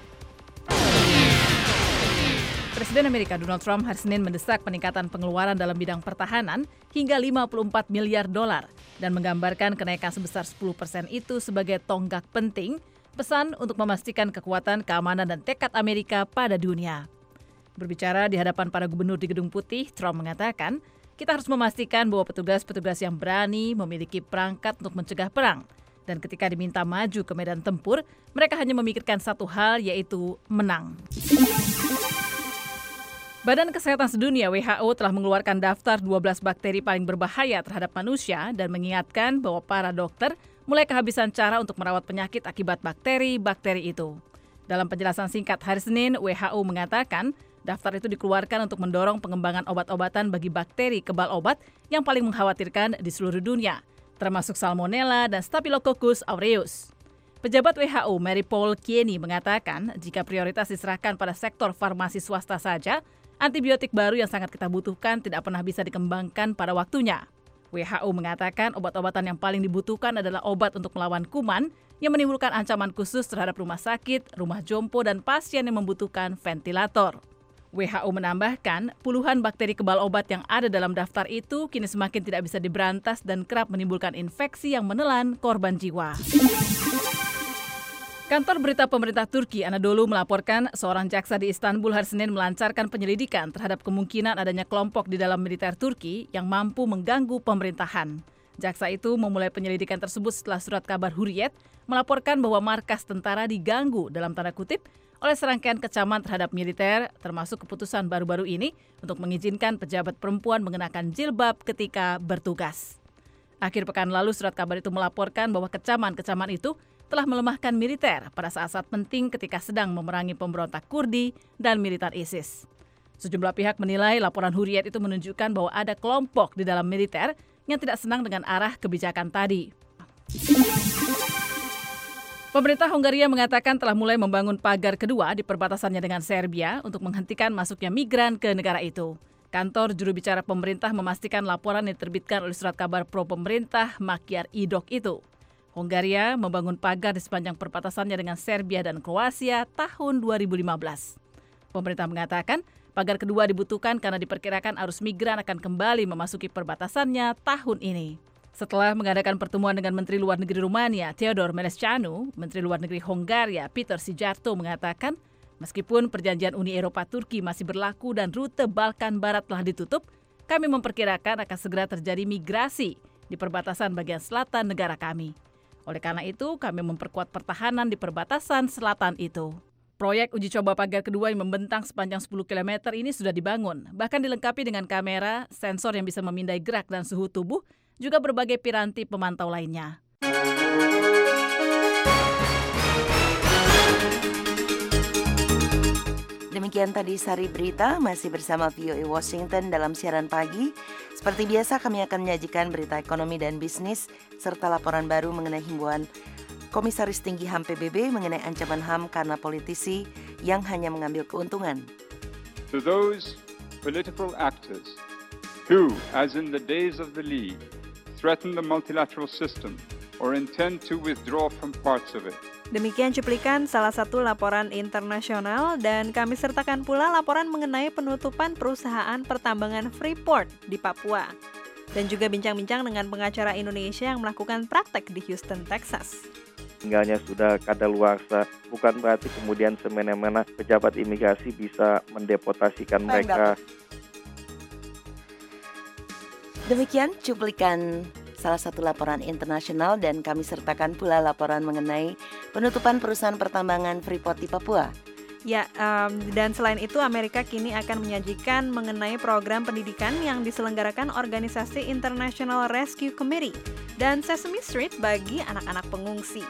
Presiden Amerika Donald Trump hari Senin mendesak peningkatan pengeluaran dalam bidang pertahanan hingga lima puluh empat miliar dolar dan menggambarkan kenaikan sebesar sepuluh persen itu sebagai tonggak penting pesan untuk memastikan kekuatan, keamanan, dan tekad Amerika pada dunia. Berbicara di hadapan para gubernur di Gedung Putih, Trump mengatakan, kita harus memastikan bahwa petugas-petugas yang berani memiliki perangkat untuk mencegah perang. Dan ketika diminta maju ke medan tempur, mereka hanya memikirkan satu hal, yaitu menang. Badan Kesehatan Sedunia W H O telah mengeluarkan daftar dua belas bakteri paling berbahaya terhadap manusia dan mengingatkan bahwa para dokter mulai kehabisan cara untuk merawat penyakit akibat bakteri-bakteri itu. Dalam penjelasan singkat hari Senin, W H O mengatakan daftar itu dikeluarkan untuk mendorong pengembangan obat-obatan bagi bakteri kebal obat yang paling mengkhawatirkan di seluruh dunia, termasuk Salmonella dan Staphylococcus aureus. Pejabat W H O Mary Paul Kieni mengatakan jika prioritas diserahkan pada sektor farmasi swasta saja, antibiotik baru yang sangat kita butuhkan tidak pernah bisa dikembangkan pada waktunya. W H O mengatakan obat-obatan yang paling dibutuhkan adalah obat untuk melawan kuman yang menimbulkan ancaman khusus terhadap rumah sakit, rumah jompo, dan pasien yang membutuhkan ventilator. W H O menambahkan, puluhan bakteri kebal obat yang ada dalam daftar itu kini semakin tidak bisa diberantas dan kerap menimbulkan infeksi yang menelan korban jiwa. Kantor berita pemerintah Turki Anadolu melaporkan seorang jaksa di Istanbul hari Senin melancarkan penyelidikan terhadap kemungkinan adanya kelompok di dalam militer Turki yang mampu mengganggu pemerintahan. Jaksa itu memulai penyelidikan tersebut setelah surat kabar Hurriyet melaporkan bahwa markas tentara diganggu dalam tanda kutip oleh serangkaian kecaman terhadap militer, termasuk keputusan baru-baru ini untuk mengizinkan pejabat perempuan mengenakan jilbab ketika bertugas. Akhir pekan lalu surat kabar itu melaporkan bahwa kecaman-kecaman itu telah melemahkan militer pada saat-saat penting ketika sedang memerangi pemberontak Kurdi dan militan ISIS. Sejumlah pihak menilai laporan Hurriyet itu menunjukkan bahwa ada kelompok di dalam militer yang tidak senang dengan arah kebijakan tadi. Pemerintah Hongaria mengatakan telah mulai membangun pagar kedua di perbatasannya dengan Serbia untuk menghentikan masuknya migran ke negara itu. Kantor juru bicara pemerintah memastikan laporan yang diterbitkan oleh surat kabar pro pemerintah Makyar Idok itu. Hongaria membangun pagar di sepanjang perbatasannya dengan Serbia dan Kroasia tahun dua ribu lima belas. Pemerintah mengatakan pagar kedua dibutuhkan karena diperkirakan arus migran akan kembali memasuki perbatasannya tahun ini. Setelah mengadakan pertemuan dengan Menteri Luar Negeri Rumania, Theodor Menescanu, Menteri Luar Negeri Hongaria, Peter Sijarto mengatakan, meskipun perjanjian Uni Eropa-Turki masih berlaku dan rute Balkan Barat telah ditutup, kami memperkirakan akan segera terjadi migrasi di perbatasan bagian selatan negara kami. Oleh karena itu, kami memperkuat pertahanan di perbatasan selatan itu. Proyek uji coba pagar kedua yang membentang sepanjang sepuluh kilometer ini sudah dibangun, bahkan dilengkapi dengan kamera, sensor yang bisa memindai gerak dan suhu tubuh, juga berbagai piranti pemantau lainnya. Demikian tadi Sari Berita, masih bersama V O A Washington dalam siaran pagi. Seperti biasa kami akan menyajikan berita ekonomi dan bisnis serta laporan baru mengenai himbauan Komisaris Tinggi H A M P B B mengenai ancaman H A M karena politisi yang hanya mengambil keuntungan. To those political actors who, as in the days of the League, threaten the multilateral system or intend to withdraw from parts of it. Demikian cuplikan salah satu laporan internasional dan kami sertakan pula laporan mengenai penutupan perusahaan pertambangan Freeport di Papua. Dan juga bincang-bincang dengan pengacara Indonesia yang melakukan praktek di Houston, Texas. Tinggalnya sudah kadaluarsa, bukan berarti kemudian semena-mena pejabat imigrasi bisa mendeportasikan mereka. Demikian cuplikan salah satu laporan internasional dan kami sertakan pula laporan mengenai penutupan perusahaan pertambangan Freeport di Papua. Ya, um, dan selain itu Amerika kini akan menyajikan mengenai program pendidikan yang diselenggarakan organisasi International Rescue Committee dan Sesame Street bagi anak-anak pengungsi.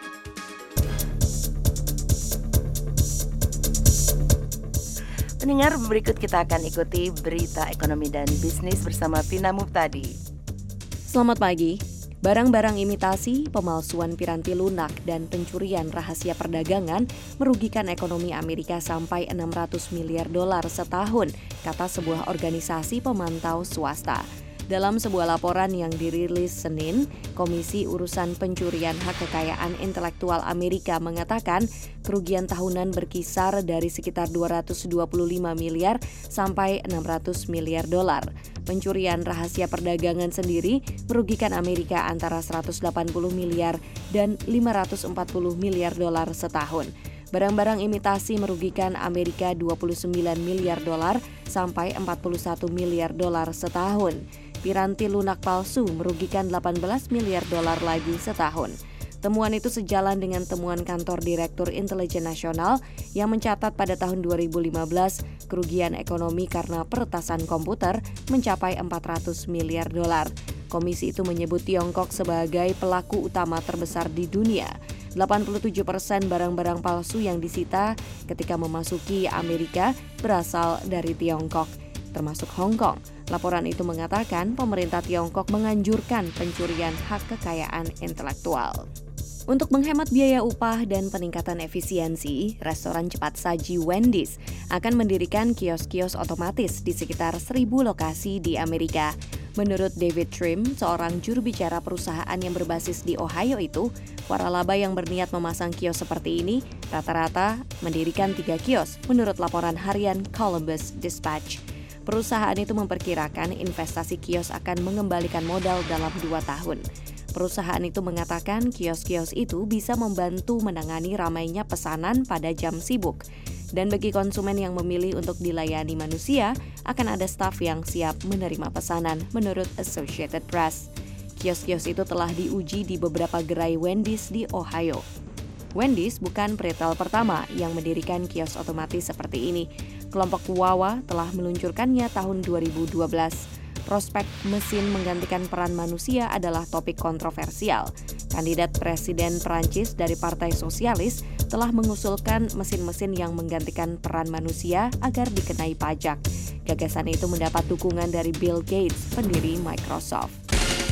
Pendengar, berikut kita akan ikuti berita ekonomi dan bisnis bersama Vina Muptadi. Selamat pagi. Barang-barang imitasi, pemalsuan piranti lunak, dan pencurian rahasia perdagangan merugikan ekonomi Amerika sampai enam ratus miliar dolar setahun, kata sebuah organisasi pemantau swasta. Dalam sebuah laporan yang dirilis Senin, Komisi Urusan Pencurian Hak Kekayaan Intelektual Amerika mengatakan kerugian tahunan berkisar dari sekitar dua ratus dua puluh lima miliar sampai enam ratus miliar dolar. Pencurian rahasia perdagangan sendiri merugikan Amerika antara seratus delapan puluh miliar dan lima ratus empat puluh miliar dolar setahun. Barang-barang imitasi merugikan Amerika dua puluh sembilan miliar dolar sampai empat puluh satu miliar dolar setahun. Piranti lunak palsu merugikan delapan belas miliar dolar lagi setahun. Temuan itu sejalan dengan temuan kantor Direktur Intelijen Nasional yang mencatat pada tahun dua ribu lima belas kerugian ekonomi karena peretasan komputer mencapai empat ratus miliar dolar. Komisi itu menyebut Tiongkok sebagai pelaku utama terbesar di dunia. delapan puluh tujuh persen barang-barang palsu yang disita ketika memasuki Amerika berasal dari Tiongkok, termasuk Hong Kong. Laporan itu mengatakan pemerintah Tiongkok menganjurkan pencurian hak kekayaan intelektual. Untuk menghemat biaya upah dan peningkatan efisiensi, restoran cepat saji Wendy's akan mendirikan kios-kios otomatis di sekitar seribu lokasi di Amerika. Menurut David Trim, seorang juru bicara perusahaan yang berbasis di Ohio itu, waralaba yang berniat memasang kios seperti ini rata-rata mendirikan tiga kios menurut laporan harian Columbus Dispatch. Perusahaan itu memperkirakan investasi kios akan mengembalikan modal dalam dua tahun. Perusahaan itu mengatakan kios-kios itu bisa membantu menangani ramainya pesanan pada jam sibuk. Dan bagi konsumen yang memilih untuk dilayani manusia, akan ada staf yang siap menerima pesanan, menurut Associated Press. Kios-kios itu telah diuji di beberapa gerai Wendy's di Ohio. Wendy's bukan retail pertama yang mendirikan kios otomatis seperti ini. Kelompok Wawa telah meluncurkannya tahun dua ribu dua belas. Prospek mesin menggantikan peran manusia adalah topik kontroversial. Kandidat Presiden Prancis dari Partai Sosialis telah mengusulkan mesin-mesin yang menggantikan peran manusia agar dikenai pajak. Gagasan itu mendapat dukungan dari Bill Gates, pendiri Microsoft.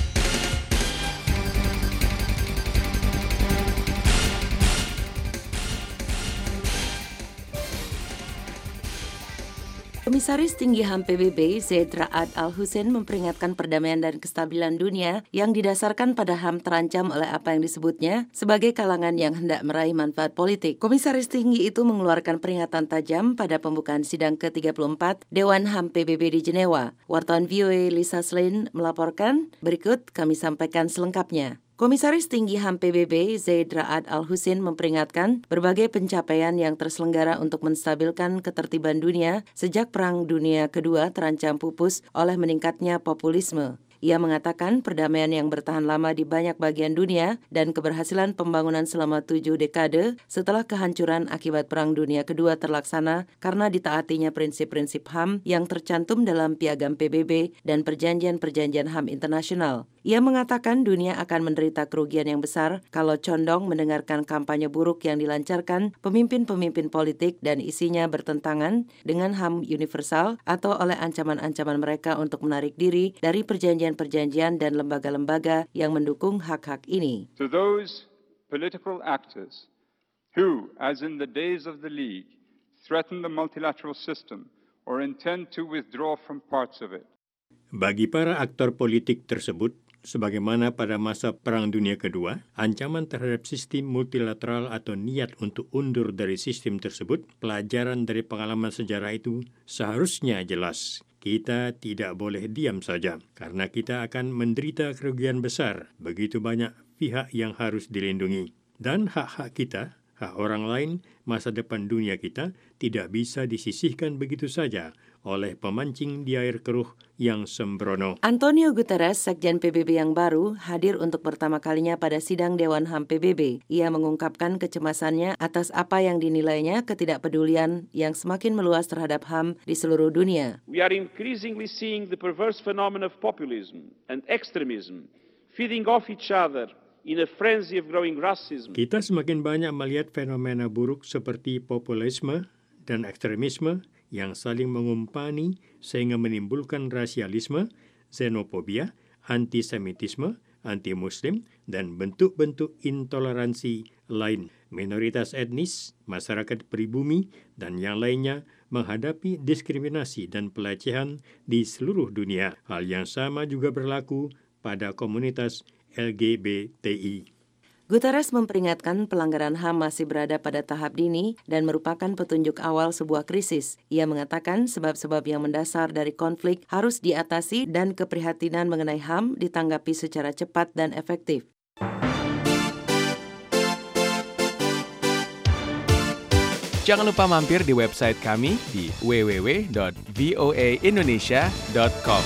Komisaris Tinggi H A M P B B Zeid Ra'ad Al-Hussein memperingatkan perdamaian dan kestabilan dunia yang didasarkan pada H A M terancam oleh apa yang disebutnya sebagai kalangan yang hendak meraih manfaat politik. Komisaris Tinggi itu mengeluarkan peringatan tajam pada pembukaan sidang ke tiga puluh empat Dewan H A M P B B di Jenewa. Wartawan V O A Lisa Slane melaporkan, berikut kami sampaikan selengkapnya. Komisaris Tinggi H A M P B B Zeid Ra'ad Al-Hussein memperingatkan berbagai pencapaian yang terselenggara untuk menstabilkan ketertiban dunia sejak Perang Dunia Kedua terancam pupus oleh meningkatnya populisme. Ia mengatakan perdamaian yang bertahan lama di banyak bagian dunia dan keberhasilan pembangunan selama tujuh dekade setelah kehancuran akibat Perang Dunia Kedua terlaksana karena ditaatinya prinsip-prinsip H A M yang tercantum dalam Piagam P B B dan perjanjian-perjanjian H A M internasional. Ia mengatakan dunia akan menderita kerugian yang besar kalau condong mendengarkan kampanye buruk yang dilancarkan pemimpin-pemimpin politik dan isinya bertentangan dengan H A M universal atau oleh ancaman-ancaman mereka untuk menarik diri dari perjanjian-perjanjian dan lembaga-lembaga yang mendukung hak-hak ini. To those political actors who, as in the days of the League, threaten the multilateral system or intend to withdraw from parts of it. Bagi para aktor politik tersebut, sebagaimana pada masa Perang Dunia Kedua, ancaman terhadap sistem multilateral atau niat untuk undur dari sistem tersebut, pelajaran dari pengalaman sejarah itu seharusnya jelas. Kita tidak boleh diam saja, karena kita akan menderita kerugian besar. Begitu banyak pihak yang harus dilindungi. Dan hak-hak kita, hak orang lain, masa depan dunia kita tidak bisa disisihkan begitu saja oleh pemancing di air keruh yang sembrono. Antonio Guterres, Sekjen P B B yang baru, hadir untuk pertama kalinya pada sidang Dewan H A M P B B. Ia mengungkapkan kecemasannya atas apa yang dinilainya ketidakpedulian yang semakin meluas terhadap H A M di seluruh dunia. We are increasingly seeing the perverse phenomenon of populism and extremism feeding off each other in a frenzy of growing racism. Kita semakin banyak melihat fenomena buruk seperti populisme dan ekstremisme yang saling mengumpani sehingga menimbulkan rasialisme, xenofobia, antisemitisme, anti-muslim, dan bentuk-bentuk intoleransi lain. Minoritas etnis, masyarakat pribumi, dan yang lainnya menghadapi diskriminasi dan pelecehan di seluruh dunia. Hal yang sama juga berlaku pada komunitas L G B T I. Guterres memperingatkan pelanggaran H A M masih berada pada tahap dini dan merupakan petunjuk awal sebuah krisis. Ia mengatakan sebab-sebab yang mendasar dari konflik harus diatasi dan keprihatinan mengenai H A M ditanggapi secara cepat dan efektif. Jangan lupa mampir di website kami di w w w dot v o a indonesia dot com.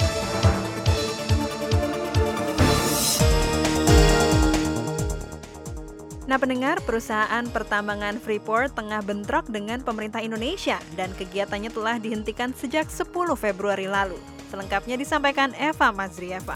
Nah pendengar, perusahaan pertambangan Freeport tengah bentrok dengan pemerintah Indonesia dan kegiatannya telah dihentikan sejak sepuluh Februari lalu. Selengkapnya disampaikan Eva Mazrieva.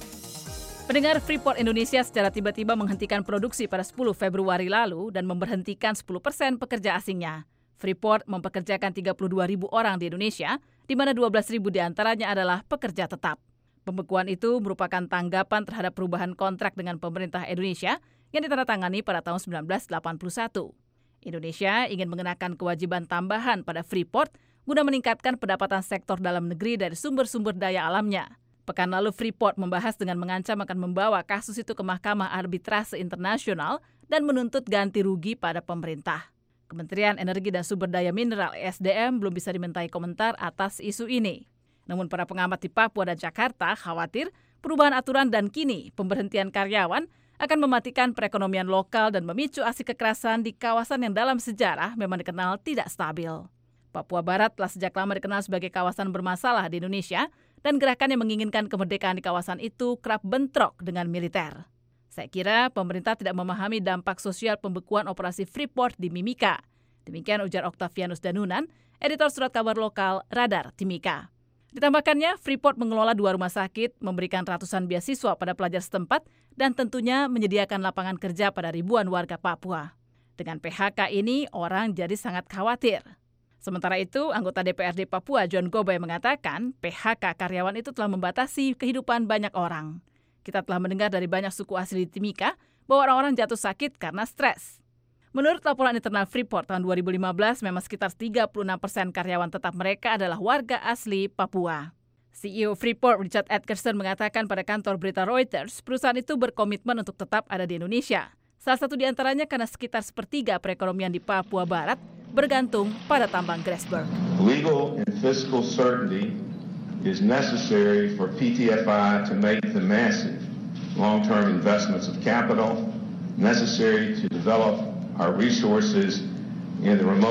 Pendengar, Freeport Indonesia secara tiba-tiba menghentikan produksi pada sepuluh Februari lalu dan memberhentikan sepuluh persen pekerja asingnya. Freeport mempekerjakan tiga puluh dua ribu orang di Indonesia, di mana dua belas ribu diantaranya adalah pekerja tetap. Pembekuan itu merupakan tanggapan terhadap perubahan kontrak dengan pemerintah Indonesia yang ditandatangani pada tahun sembilan belas delapan puluh satu. Indonesia ingin mengenakan kewajiban tambahan pada Freeport guna meningkatkan pendapatan sektor dalam negeri dari sumber-sumber daya alamnya. Pekan lalu Freeport membahas dengan mengancam akan membawa kasus itu ke Mahkamah Arbitrase Internasional dan menuntut ganti rugi pada pemerintah. Kementerian Energi dan Sumber Daya Mineral E S D M belum bisa dimintai komentar atas isu ini. Namun para pengamat di Papua dan Jakarta khawatir perubahan aturan dan kini pemberhentian karyawan akan mematikan perekonomian lokal dan memicu aksi kekerasan di kawasan yang dalam sejarah memang dikenal tidak stabil. Papua Barat telah sejak lama dikenal sebagai kawasan bermasalah di Indonesia dan gerakan yang menginginkan kemerdekaan di kawasan itu kerap bentrok dengan militer. Saya kira pemerintah tidak memahami dampak sosial pembekuan operasi Freeport di Mimika. Demikian ujar Octavianus Danunan, editor surat kabar lokal Radar Timika. Ditambahkannya, Freeport mengelola dua rumah sakit, memberikan ratusan beasiswa pada pelajar setempat, dan tentunya menyediakan lapangan kerja pada ribuan warga Papua. Dengan P H K ini, orang jadi sangat khawatir. Sementara itu, anggota D P R D Papua John Gobay mengatakan P H K karyawan itu telah membatasi kehidupan banyak orang. Kita telah mendengar dari banyak suku asli di Timika bahwa orang-orang jatuh sakit karena stres. Menurut laporan internal Freeport tahun dua ribu lima belas, memang sekitar tiga puluh enam persen karyawan tetap mereka adalah warga asli Papua. C E O Freeport Richard Atkerson mengatakan pada kantor berita Reuters, perusahaan itu berkomitmen untuk tetap ada di Indonesia. Salah satu di antaranya karena sekitar sepertiga perekonomian di Papua Barat bergantung pada tambang Grasberg. Legal and fiscal certainty is necessary for P T F I to make the massive long-term investments of capital necessary to develop our resources in the remote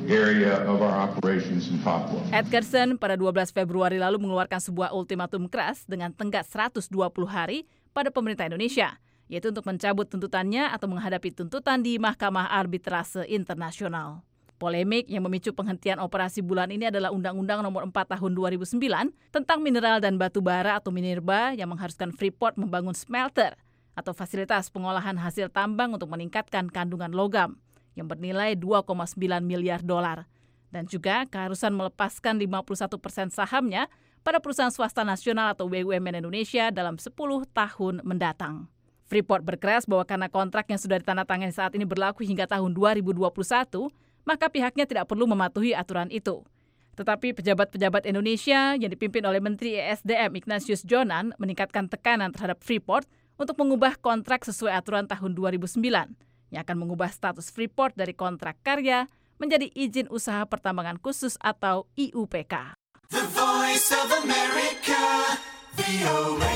area of our operations in Papua. Edgerson pada dua belas Februari lalu mengeluarkan sebuah ultimatum keras dengan tenggat seratus dua puluh hari pada pemerintah Indonesia, yaitu untuk mencabut tuntutannya atau menghadapi tuntutan di Mahkamah Arbitrase Internasional. Polemik yang memicu penghentian operasi bulan ini adalah Undang-Undang Nomor empat Tahun dua ribu sembilan tentang mineral dan batu bara atau Minerba yang mengharuskan Freeport membangun smelter atau fasilitas pengolahan hasil tambang untuk meningkatkan kandungan logam yang bernilai dua koma sembilan miliar dolar dan juga keharusan melepaskan lima puluh satu persen sahamnya pada perusahaan swasta nasional atau B U M N Indonesia dalam sepuluh tahun mendatang. Freeport berkeras bahwa karena kontrak yang sudah ditandatangani saat ini berlaku hingga tahun dua ribu dua puluh satu, maka pihaknya tidak perlu mematuhi aturan itu. Tetapi pejabat-pejabat Indonesia yang dipimpin oleh Menteri E S D M Ignatius Jonan meningkatkan tekanan terhadap Freeport untuk mengubah kontrak sesuai aturan tahun dua ribu sembilan yang akan mengubah status Freeport dari kontrak karya menjadi izin usaha pertambangan khusus atau I U P K. The Voice of America, V O A.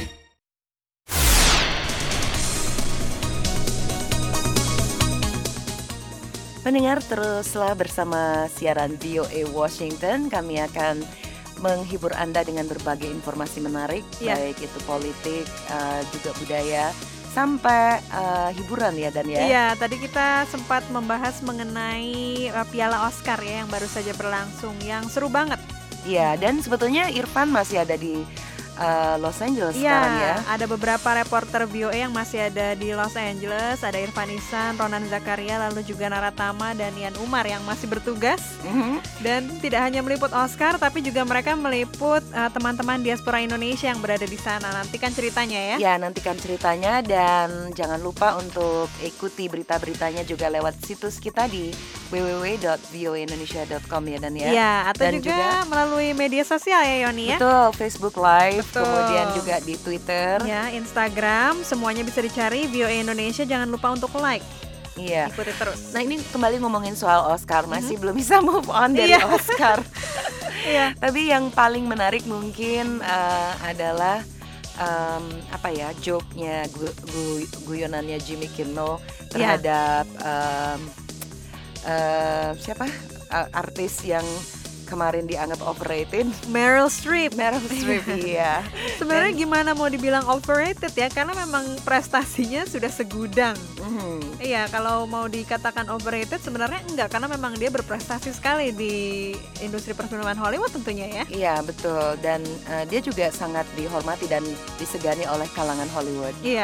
Pendengar, teruslah bersama siaran V O A Washington. Kami akan menghibur Anda dengan berbagai informasi menarik, ya. Baik itu politik, uh, juga budaya, sampai uh, hiburan ya Dan ya. Iya, tadi kita sempat membahas mengenai uh, Piala Oscar ya yang baru saja berlangsung, yang seru banget. Iya, dan sebetulnya Irfan masih ada di Uh, Los Angeles ya, sekarang ya. Ada beberapa reporter V O A yang masih ada di Los Angeles. Ada Irfan Ihsan, Ronan Zakaria, lalu juga Naratama dan Ian Umar yang masih bertugas. Mm-hmm. Dan tidak hanya meliput Oscar, tapi juga mereka meliput uh, teman-teman diaspora Indonesia yang berada di sana. Nantikan ceritanya ya. Ya, nantikan ceritanya dan jangan lupa untuk ikuti berita-beritanya juga lewat situs kita di w w w dot v o a indonesia dot com ya Dan ya. Ya, atau dan juga, juga melalui media sosial ya Yoni ya. Betul, Facebook Live. Betul. Kemudian juga di Twitter, ya, Instagram, semuanya bisa dicari V O A Indonesia. Jangan lupa untuk like. Iya. Ikuti terus. Nah, ini kembali ngomongin soal Oscar, masih mm-hmm. belum bisa move on dari iya. Oscar. Iya. Tapi yang paling menarik mungkin uh, adalah um, apa ya, joke-nya, gu- gu- guyonannya Jimmy Kimmel terhadap yeah. um, uh, siapa uh, artis yang kemarin dianggap overrated, Meryl Streep. Meryl Streep, iya. Sebenarnya gimana mau dibilang overrated ya, karena memang prestasinya sudah segudang. Mm-hmm. Iya, kalau mau dikatakan overrated sebenarnya enggak, karena memang dia berprestasi sekali di industri perfilman Hollywood tentunya ya. Iya, betul. Dan uh, dia juga sangat dihormati dan disegani oleh kalangan Hollywood. Iya.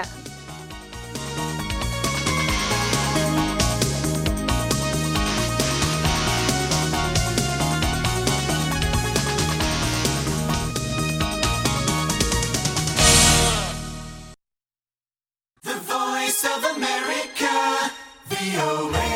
Of America, V O A.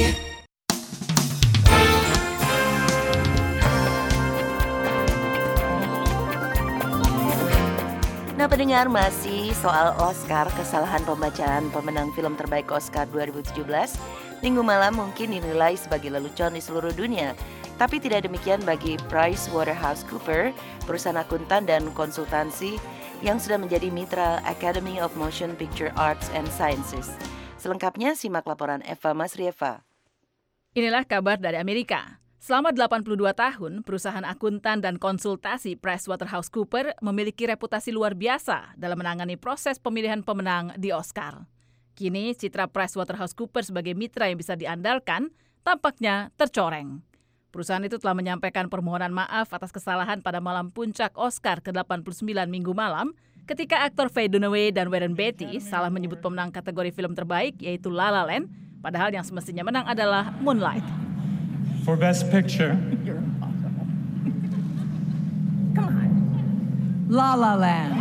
Nah, pendengar, masih soal Oscar, kesalahan pembacaan pemenang film terbaik Oscar dua ribu tujuh belas minggu malam mungkin dinilai sebagai lelucon di seluruh dunia. Tapi tidak demikian bagi PricewaterhouseCoopers, perusahaan akuntan dan konsultansi yang sudah menjadi mitra Academy of Motion Picture Arts and Sciences. Selengkapnya simak laporan Eva Masrieva. Inilah kabar dari Amerika. Selama delapan puluh dua tahun, perusahaan akuntan dan konsultasi PricewaterhouseCoopers memiliki reputasi luar biasa dalam menangani proses pemilihan pemenang di Oscar. Kini, citra PricewaterhouseCoopers sebagai mitra yang bisa diandalkan tampaknya tercoreng. Perusahaan itu telah menyampaikan permohonan maaf atas kesalahan pada malam puncak Oscar ke delapan puluh sembilan minggu malam ketika aktor Faye Dunaway dan Warren Beatty salah menyebut pemenang kategori film terbaik yaitu La La Land, padahal yang semestinya menang adalah Moonlight. For Best Picture. Come on. La La Land.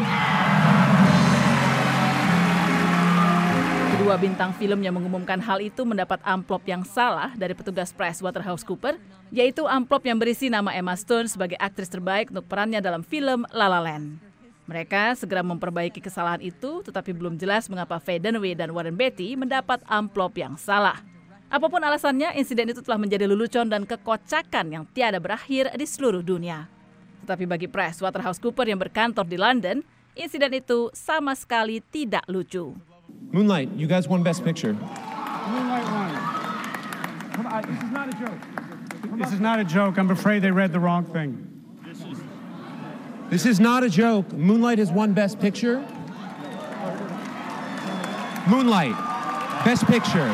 Kedua bintang film yang mengumumkan hal itu mendapat amplop yang salah dari petugas PricewaterhouseCoopers, yaitu amplop yang berisi nama Emma Stone sebagai aktris terbaik untuk perannya dalam film La La Land. Mereka segera memperbaiki kesalahan itu, tetapi belum jelas mengapa Faye Dunaway dan Warren Beatty mendapat amplop yang salah. Apapun alasannya, insiden itu telah menjadi lelucon dan kekocakan yang tiada berakhir di seluruh dunia. Tetapi bagi PricewaterhouseCoopers yang berkantor di London, insiden itu sama sekali tidak lucu. Moonlight, you guys won Best Picture. Moonlight won. Come on, this is not a joke. This is not a joke. I'm afraid they read the wrong thing. This is not a joke. Moonlight has won Best Picture. Moonlight, Best Picture.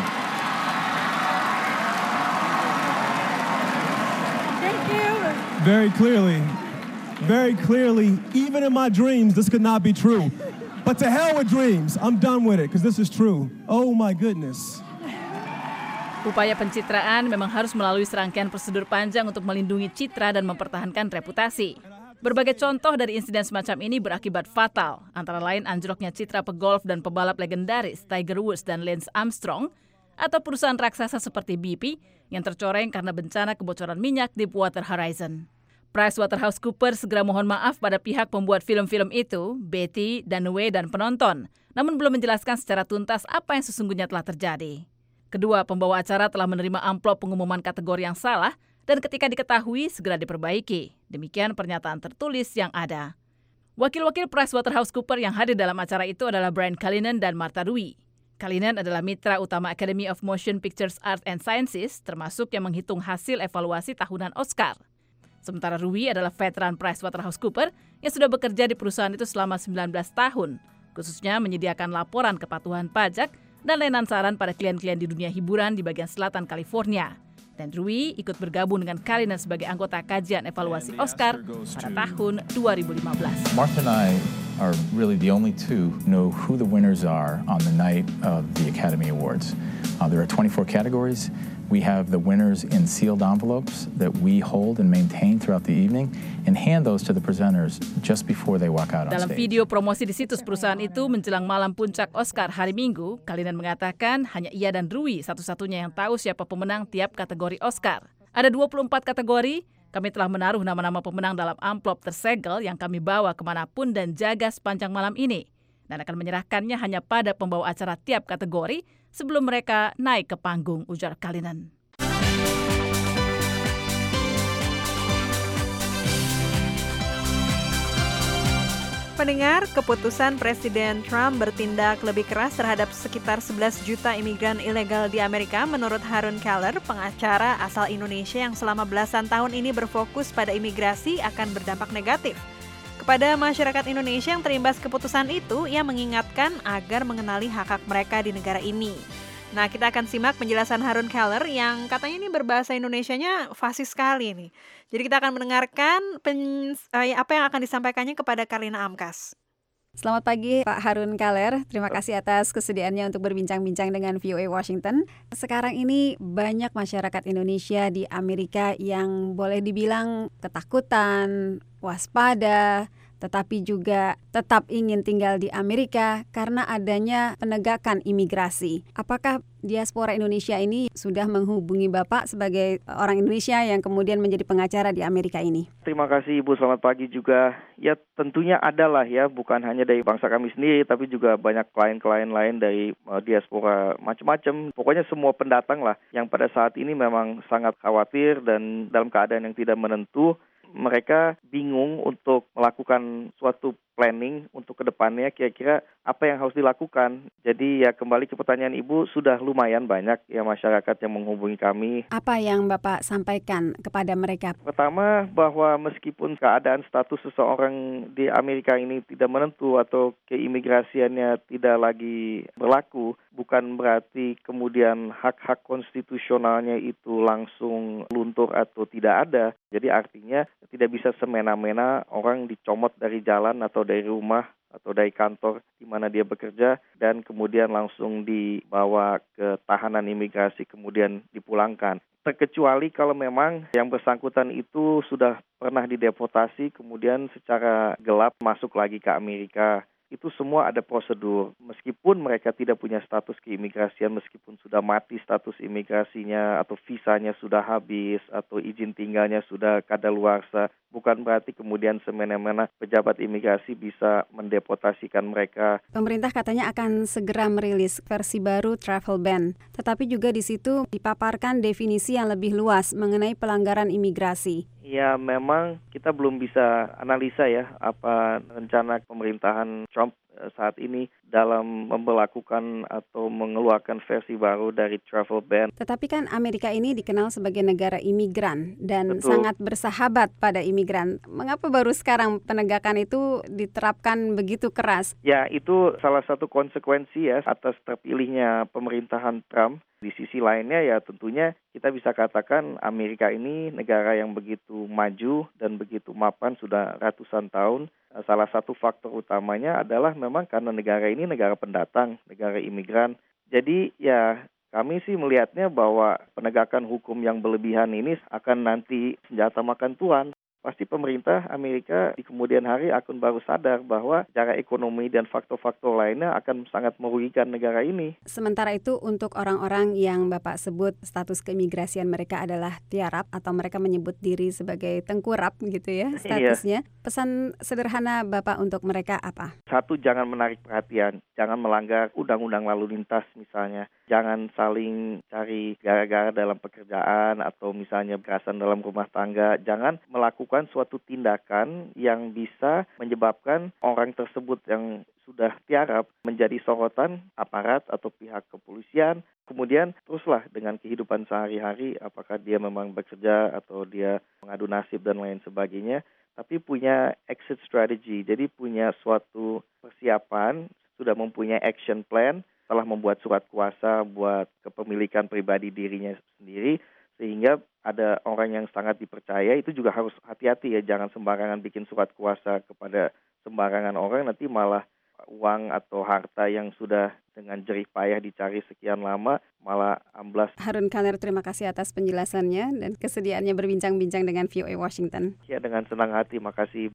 Thank you. Very clearly, very clearly, even in my dreams, this could not be true. But to hell with dreams. I'm done with it because this is true. Oh my goodness. Upaya pencitraan memang harus melalui serangkaian prosedur panjang untuk melindungi citra dan mempertahankan reputasi. Berbagai contoh dari insiden semacam ini berakibat fatal, antara lain anjloknya citra pegolf dan pebalap legendaris Tiger Woods dan Lance Armstrong, atau perusahaan raksasa seperti B P yang tercoreng karena bencana kebocoran minyak Deepwater Horizon. PricewaterhouseCoopers segera mohon maaf pada pihak pembuat film-film itu, Betty, Dunaway, dan penonton, namun belum menjelaskan secara tuntas apa yang sesungguhnya telah terjadi. Kedua, pembawa acara telah menerima amplop pengumuman kategori yang salah dan ketika diketahui segera diperbaiki. Demikian pernyataan tertulis yang ada. Wakil-wakil PricewaterhouseCoopers yang hadir dalam acara itu adalah Brian Cullinan dan Martha Rui. Cullinan adalah mitra utama Academy of Motion Pictures Arts and Sciences, termasuk yang menghitung hasil evaluasi tahunan Oscar. Sementara Rui adalah veteran PricewaterhouseCoopers yang sudah bekerja di perusahaan itu selama sembilan belas tahun, khususnya menyediakan laporan kepatuhan pajak dan layanan saran pada klien-klien di dunia hiburan di bagian selatan California. Dan Rui ikut bergabung dengan Cullinan sebagai anggota kajian evaluasi Oscar pada tahun dua ribu lima belas. Martha and I are really the only two who know who the winners are on the night of the Academy Awards. Uh, there are twenty-four categories. We have the winners in sealed envelopes that we hold and maintain throughout the evening and hand those to the presenters just before they walk out on Dalam stage. video promosi di situs perusahaan itu menjelang malam puncak Oscar hari Minggu, Cullinan mengatakan hanya ia dan Rui satu-satunya yang tahu siapa pemenang tiap kategori Oscar. Ada dua puluh empat kategori, kami telah menaruh nama-nama pemenang dalam amplop tersegel yang kami bawa kemanapun dan jaga sepanjang malam ini. Dan akan menyerahkannya hanya pada pembawa acara tiap kategori sebelum mereka naik ke panggung, ujar Cullinan. Pendengar, keputusan Presiden Trump bertindak lebih keras terhadap sekitar sebelas juta imigran ilegal di Amerika menurut Harun Keller, pengacara asal Indonesia yang selama belasan tahun ini berfokus pada imigrasi akan berdampak negatif. Kepada masyarakat Indonesia yang terimbas keputusan itu, ia mengingatkan agar mengenali hak-hak mereka di negara ini. Nah, kita akan simak penjelasan Harun Keller yang katanya ini berbahasa Indonesianya fasih sekali nih. Jadi kita akan mendengarkan pen, eh, apa yang akan disampaikannya kepada Karlina Amkas. Selamat pagi Pak Harun Keller, terima kasih atas kesediaannya untuk berbincang-bincang dengan V O A Washington. Sekarang ini banyak masyarakat Indonesia di Amerika yang boleh dibilang ketakutan, waspada, tetapi juga tetap ingin tinggal di Amerika karena adanya penegakan imigrasi. Apakah diaspora Indonesia ini sudah menghubungi Bapak sebagai orang Indonesia yang kemudian menjadi pengacara di Amerika ini? Terima kasih Ibu, selamat pagi juga. Ya tentunya adalah ya, bukan hanya dari bangsa kami sendiri, tapi juga banyak klien-klien lain dari uh, diaspora macam-macam. Pokoknya semua pendatang lah yang pada saat ini memang sangat khawatir dan dalam keadaan yang tidak menentu. Mereka bingung untuk melakukan suatu planning untuk ke depannya, kira-kira apa yang harus dilakukan. Jadi ya kembali ke pertanyaan Ibu, sudah lumayan banyak ya masyarakat yang menghubungi kami. Apa yang Bapak sampaikan kepada mereka? Pertama, bahwa meskipun keadaan status seseorang di Amerika ini tidak menentu atau keimigrasiannya tidak lagi berlaku, bukan berarti kemudian hak-hak konstitusionalnya itu langsung luntur atau tidak ada. Jadi artinya tidak bisa semena-mena orang dicomot dari jalan atau dari rumah atau dari kantor di mana dia bekerja dan kemudian langsung dibawa ke tahanan imigrasi kemudian dipulangkan. Terkecuali kalau memang yang bersangkutan itu sudah pernah dideportasi kemudian secara gelap masuk lagi ke Amerika. Itu semua ada prosedur. Meskipun mereka tidak punya status keimigrasian, meskipun sudah mati status imigrasinya atau visanya sudah habis atau izin tinggalnya sudah kadaluarsa, bukan berarti kemudian semena-mena pejabat imigrasi bisa mendeportasikan mereka. Pemerintah katanya akan segera merilis versi baru travel ban, tetapi juga di situ dipaparkan definisi yang lebih luas mengenai pelanggaran imigrasi. Ya, memang kita belum bisa analisa ya apa rencana pemerintahan Trump saat ini dalam memberlakukan atau mengeluarkan versi baru dari travel ban. Tetapi kan Amerika ini dikenal sebagai negara imigran dan Betul. sangat bersahabat pada imigran. Mengapa baru sekarang penegakan itu diterapkan begitu keras? Ya, itu salah satu konsekuensi ya atas terpilihnya pemerintahan Trump. Di sisi lainnya ya tentunya kita bisa katakan Amerika ini negara yang begitu maju dan begitu mapan sudah ratusan tahun. Salah satu faktor utamanya adalah memang karena negara ini negara pendatang, negara imigran. Jadi ya kami sih melihatnya bahwa penegakan hukum yang berlebihan ini akan nanti senjata makan tuan. Pasti pemerintah Amerika di kemudian hari akan baru sadar bahwa secara ekonomi dan faktor-faktor lainnya akan sangat merugikan negara ini. Sementara itu untuk orang-orang yang Bapak sebut status keimigrasian mereka adalah tiarap atau mereka menyebut diri sebagai tengkurap gitu ya statusnya. Iya. Pesan sederhana Bapak untuk mereka apa? Satu, jangan menarik perhatian, jangan melanggar undang-undang lalu lintas misalnya. Jangan saling cari gara-gara dalam pekerjaan atau misalnya kekerasan dalam rumah tangga. Jangan melakukan suatu tindakan yang bisa menyebabkan orang tersebut yang sudah tiarap menjadi sorotan aparat atau pihak kepolisian. Kemudian teruslah dengan kehidupan sehari-hari, apakah dia memang bekerja atau dia mengadu nasib dan lain sebagainya. Tapi punya exit strategy, jadi punya suatu persiapan, sudah mempunyai action plan, telah membuat surat kuasa buat kepemilikan pribadi dirinya sendiri, sehingga ada orang yang sangat dipercaya. Itu juga harus hati-hati ya, jangan sembarangan bikin surat kuasa kepada sembarangan orang, nanti malah uang atau harta yang sudah dengan jerih payah dicari sekian lama malah amblas. Harun Kaner, terima kasih atas penjelasannya dan kesediaannya berbincang-bincang dengan V O A Washington. Ya, dengan senang hati, makasih.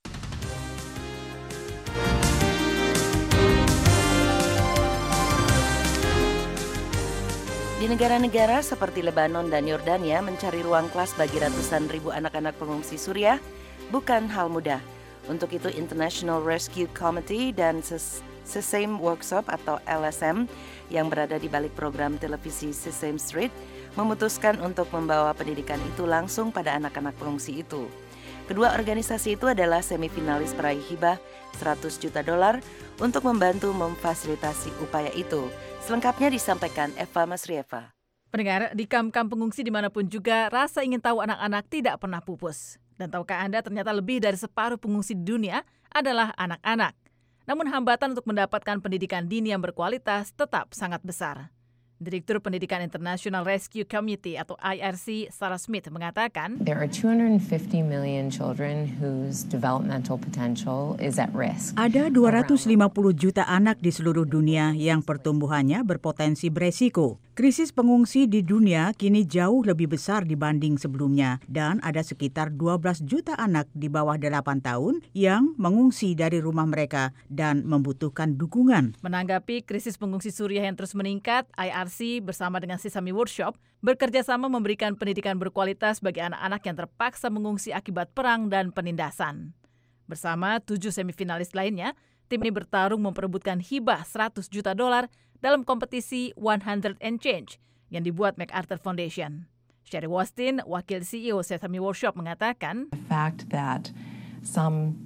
Di negara-negara seperti Lebanon dan Yordania, mencari ruang kelas bagi ratusan ribu anak-anak pengungsi Suriah bukan hal mudah. Untuk itu, International Rescue Committee dan Sesame Workshop atau L S M yang berada di balik program televisi Sesame Street memutuskan untuk membawa pendidikan itu langsung pada anak-anak pengungsi itu. Kedua organisasi itu adalah semifinalis peraih hibah seratus juta dolar untuk membantu memfasilitasi upaya itu. Selengkapnya disampaikan Eva Masrieva. Pendengar, di kamp-kamp pengungsi dimanapun juga, rasa ingin tahu anak-anak tidak pernah pupus. Dan tahukah Anda ternyata lebih dari separuh pengungsi di dunia adalah anak-anak. Namun hambatan untuk mendapatkan pendidikan dini yang berkualitas tetap sangat besar. Direktur Pendidikan International Rescue Committee atau I R C, Sarah Smith, mengatakan, There are two hundred fifty million children whose developmental potential is at risk. Ada dua ratus lima puluh juta anak di seluruh dunia yang pertumbuhannya berpotensi beresiko. Krisis pengungsi di dunia kini jauh lebih besar dibanding sebelumnya dan ada sekitar dua belas juta anak di bawah delapan tahun yang mengungsi dari rumah mereka dan membutuhkan dukungan. Menanggapi krisis pengungsi Suriah yang terus meningkat, I R C bersama dengan Sesame Workshop bekerja sama memberikan pendidikan berkualitas bagi anak-anak yang terpaksa mengungsi akibat perang dan penindasan. Bersama tujuh semifinalis lainnya, tim ini bertarung memperebutkan hibah seratus juta dolar dalam kompetisi one hundred and Change yang dibuat MacArthur Foundation. Sherry Wastin, wakil C E O Sesame Workshop, mengatakan, The fact that some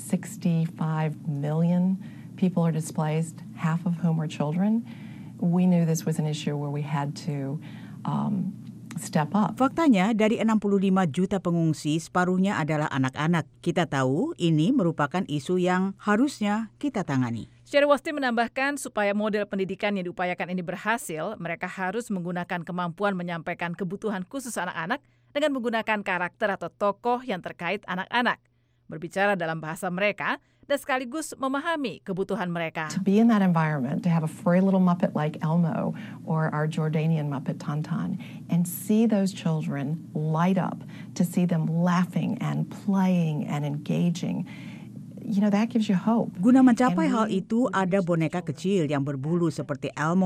sixty-five million people are displaced, half of whom are children, we knew this was an issue where we had to um, step up. Faktanya, dari enam puluh lima juta pengungsi, separuhnya adalah anak-anak. Kita tahu ini merupakan isu yang harusnya kita tangani. Sherry Wastin menambahkan, supaya model pendidikan yang diupayakan ini berhasil, mereka harus menggunakan kemampuan menyampaikan kebutuhan khusus anak-anak dengan menggunakan karakter atau tokoh yang terkait anak-anak, berbicara dalam bahasa mereka, dan sekaligus memahami kebutuhan mereka. To be in that environment, to have a furry little Muppet like Elmo or our Jordanian Muppet Tantan, and see those children light up, to see them laughing and playing and engaging, you know, that gives you hope. Guna mencapai hal itu, ada boneka kecil yang berbulu seperti Elmo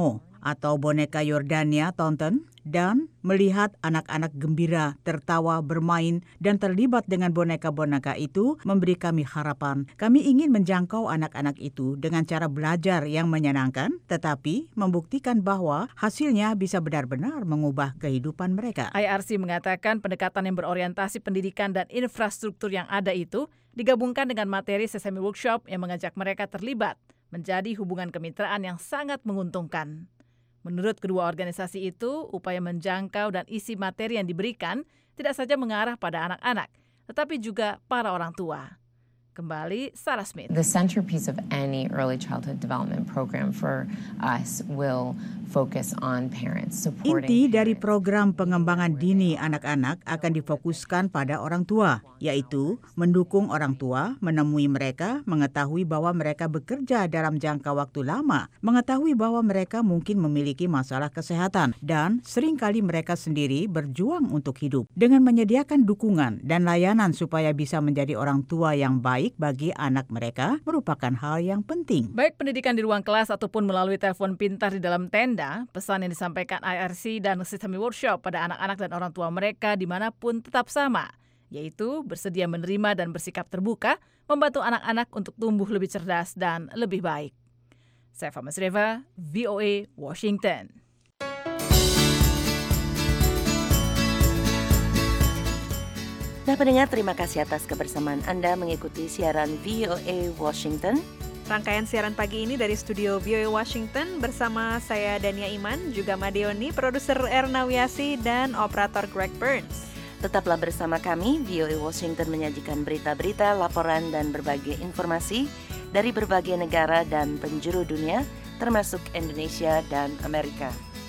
atau boneka Jordania Thornton dan melihat anak-anak gembira, tertawa, bermain, dan terlibat dengan boneka-boneka itu memberi kami harapan. Kami ingin menjangkau anak-anak itu dengan cara belajar yang menyenangkan, tetapi membuktikan bahwa hasilnya bisa benar-benar mengubah kehidupan mereka. I R C mengatakan pendekatan yang berorientasi pendidikan dan infrastruktur yang ada itu digabungkan dengan materi Sesame Workshop yang mengajak mereka terlibat, menjadi hubungan kemitraan yang sangat menguntungkan. Menurut kedua organisasi itu, upaya menjangkau dan isi materi yang diberikan tidak saja mengarah pada anak-anak, tetapi juga para orang tua. Kembali, Sarah Smith. The centerpiece of any early childhood development program for us will focus on parents, supporting Inti dari program pengembangan dini anak-anak akan difokuskan pada orang tua, yaitu mendukung orang tua, menemui mereka, mengetahui bahwa mereka bekerja dalam jangka waktu lama, mengetahui bahwa mereka mungkin memiliki masalah kesehatan, dan seringkali mereka sendiri berjuang untuk hidup. Dengan menyediakan dukungan dan layanan supaya bisa menjadi orang tua yang baik bagi anak mereka merupakan hal yang penting. Baik pendidikan di ruang kelas ataupun melalui telepon pintar di dalam tenda, pesan yang disampaikan I R C dan Sesame Workshop pada anak-anak dan orang tua mereka dimanapun tetap sama, yaitu bersedia menerima dan bersikap terbuka, membantu anak-anak untuk tumbuh lebih cerdas dan lebih baik. Saya Fama Sreva, V O A, Washington. Nah pendengar, terima kasih atas kebersamaan Anda mengikuti siaran V O A Washington. Rangkaian siaran pagi ini dari studio V O A Washington bersama saya Dania Iman, juga Madioni, produser Erna Wiasi, dan operator Greg Burns. Tetaplah bersama kami, V O A Washington menyajikan berita-berita, laporan, dan berbagai informasi dari berbagai negara dan penjuru dunia, termasuk Indonesia dan Amerika.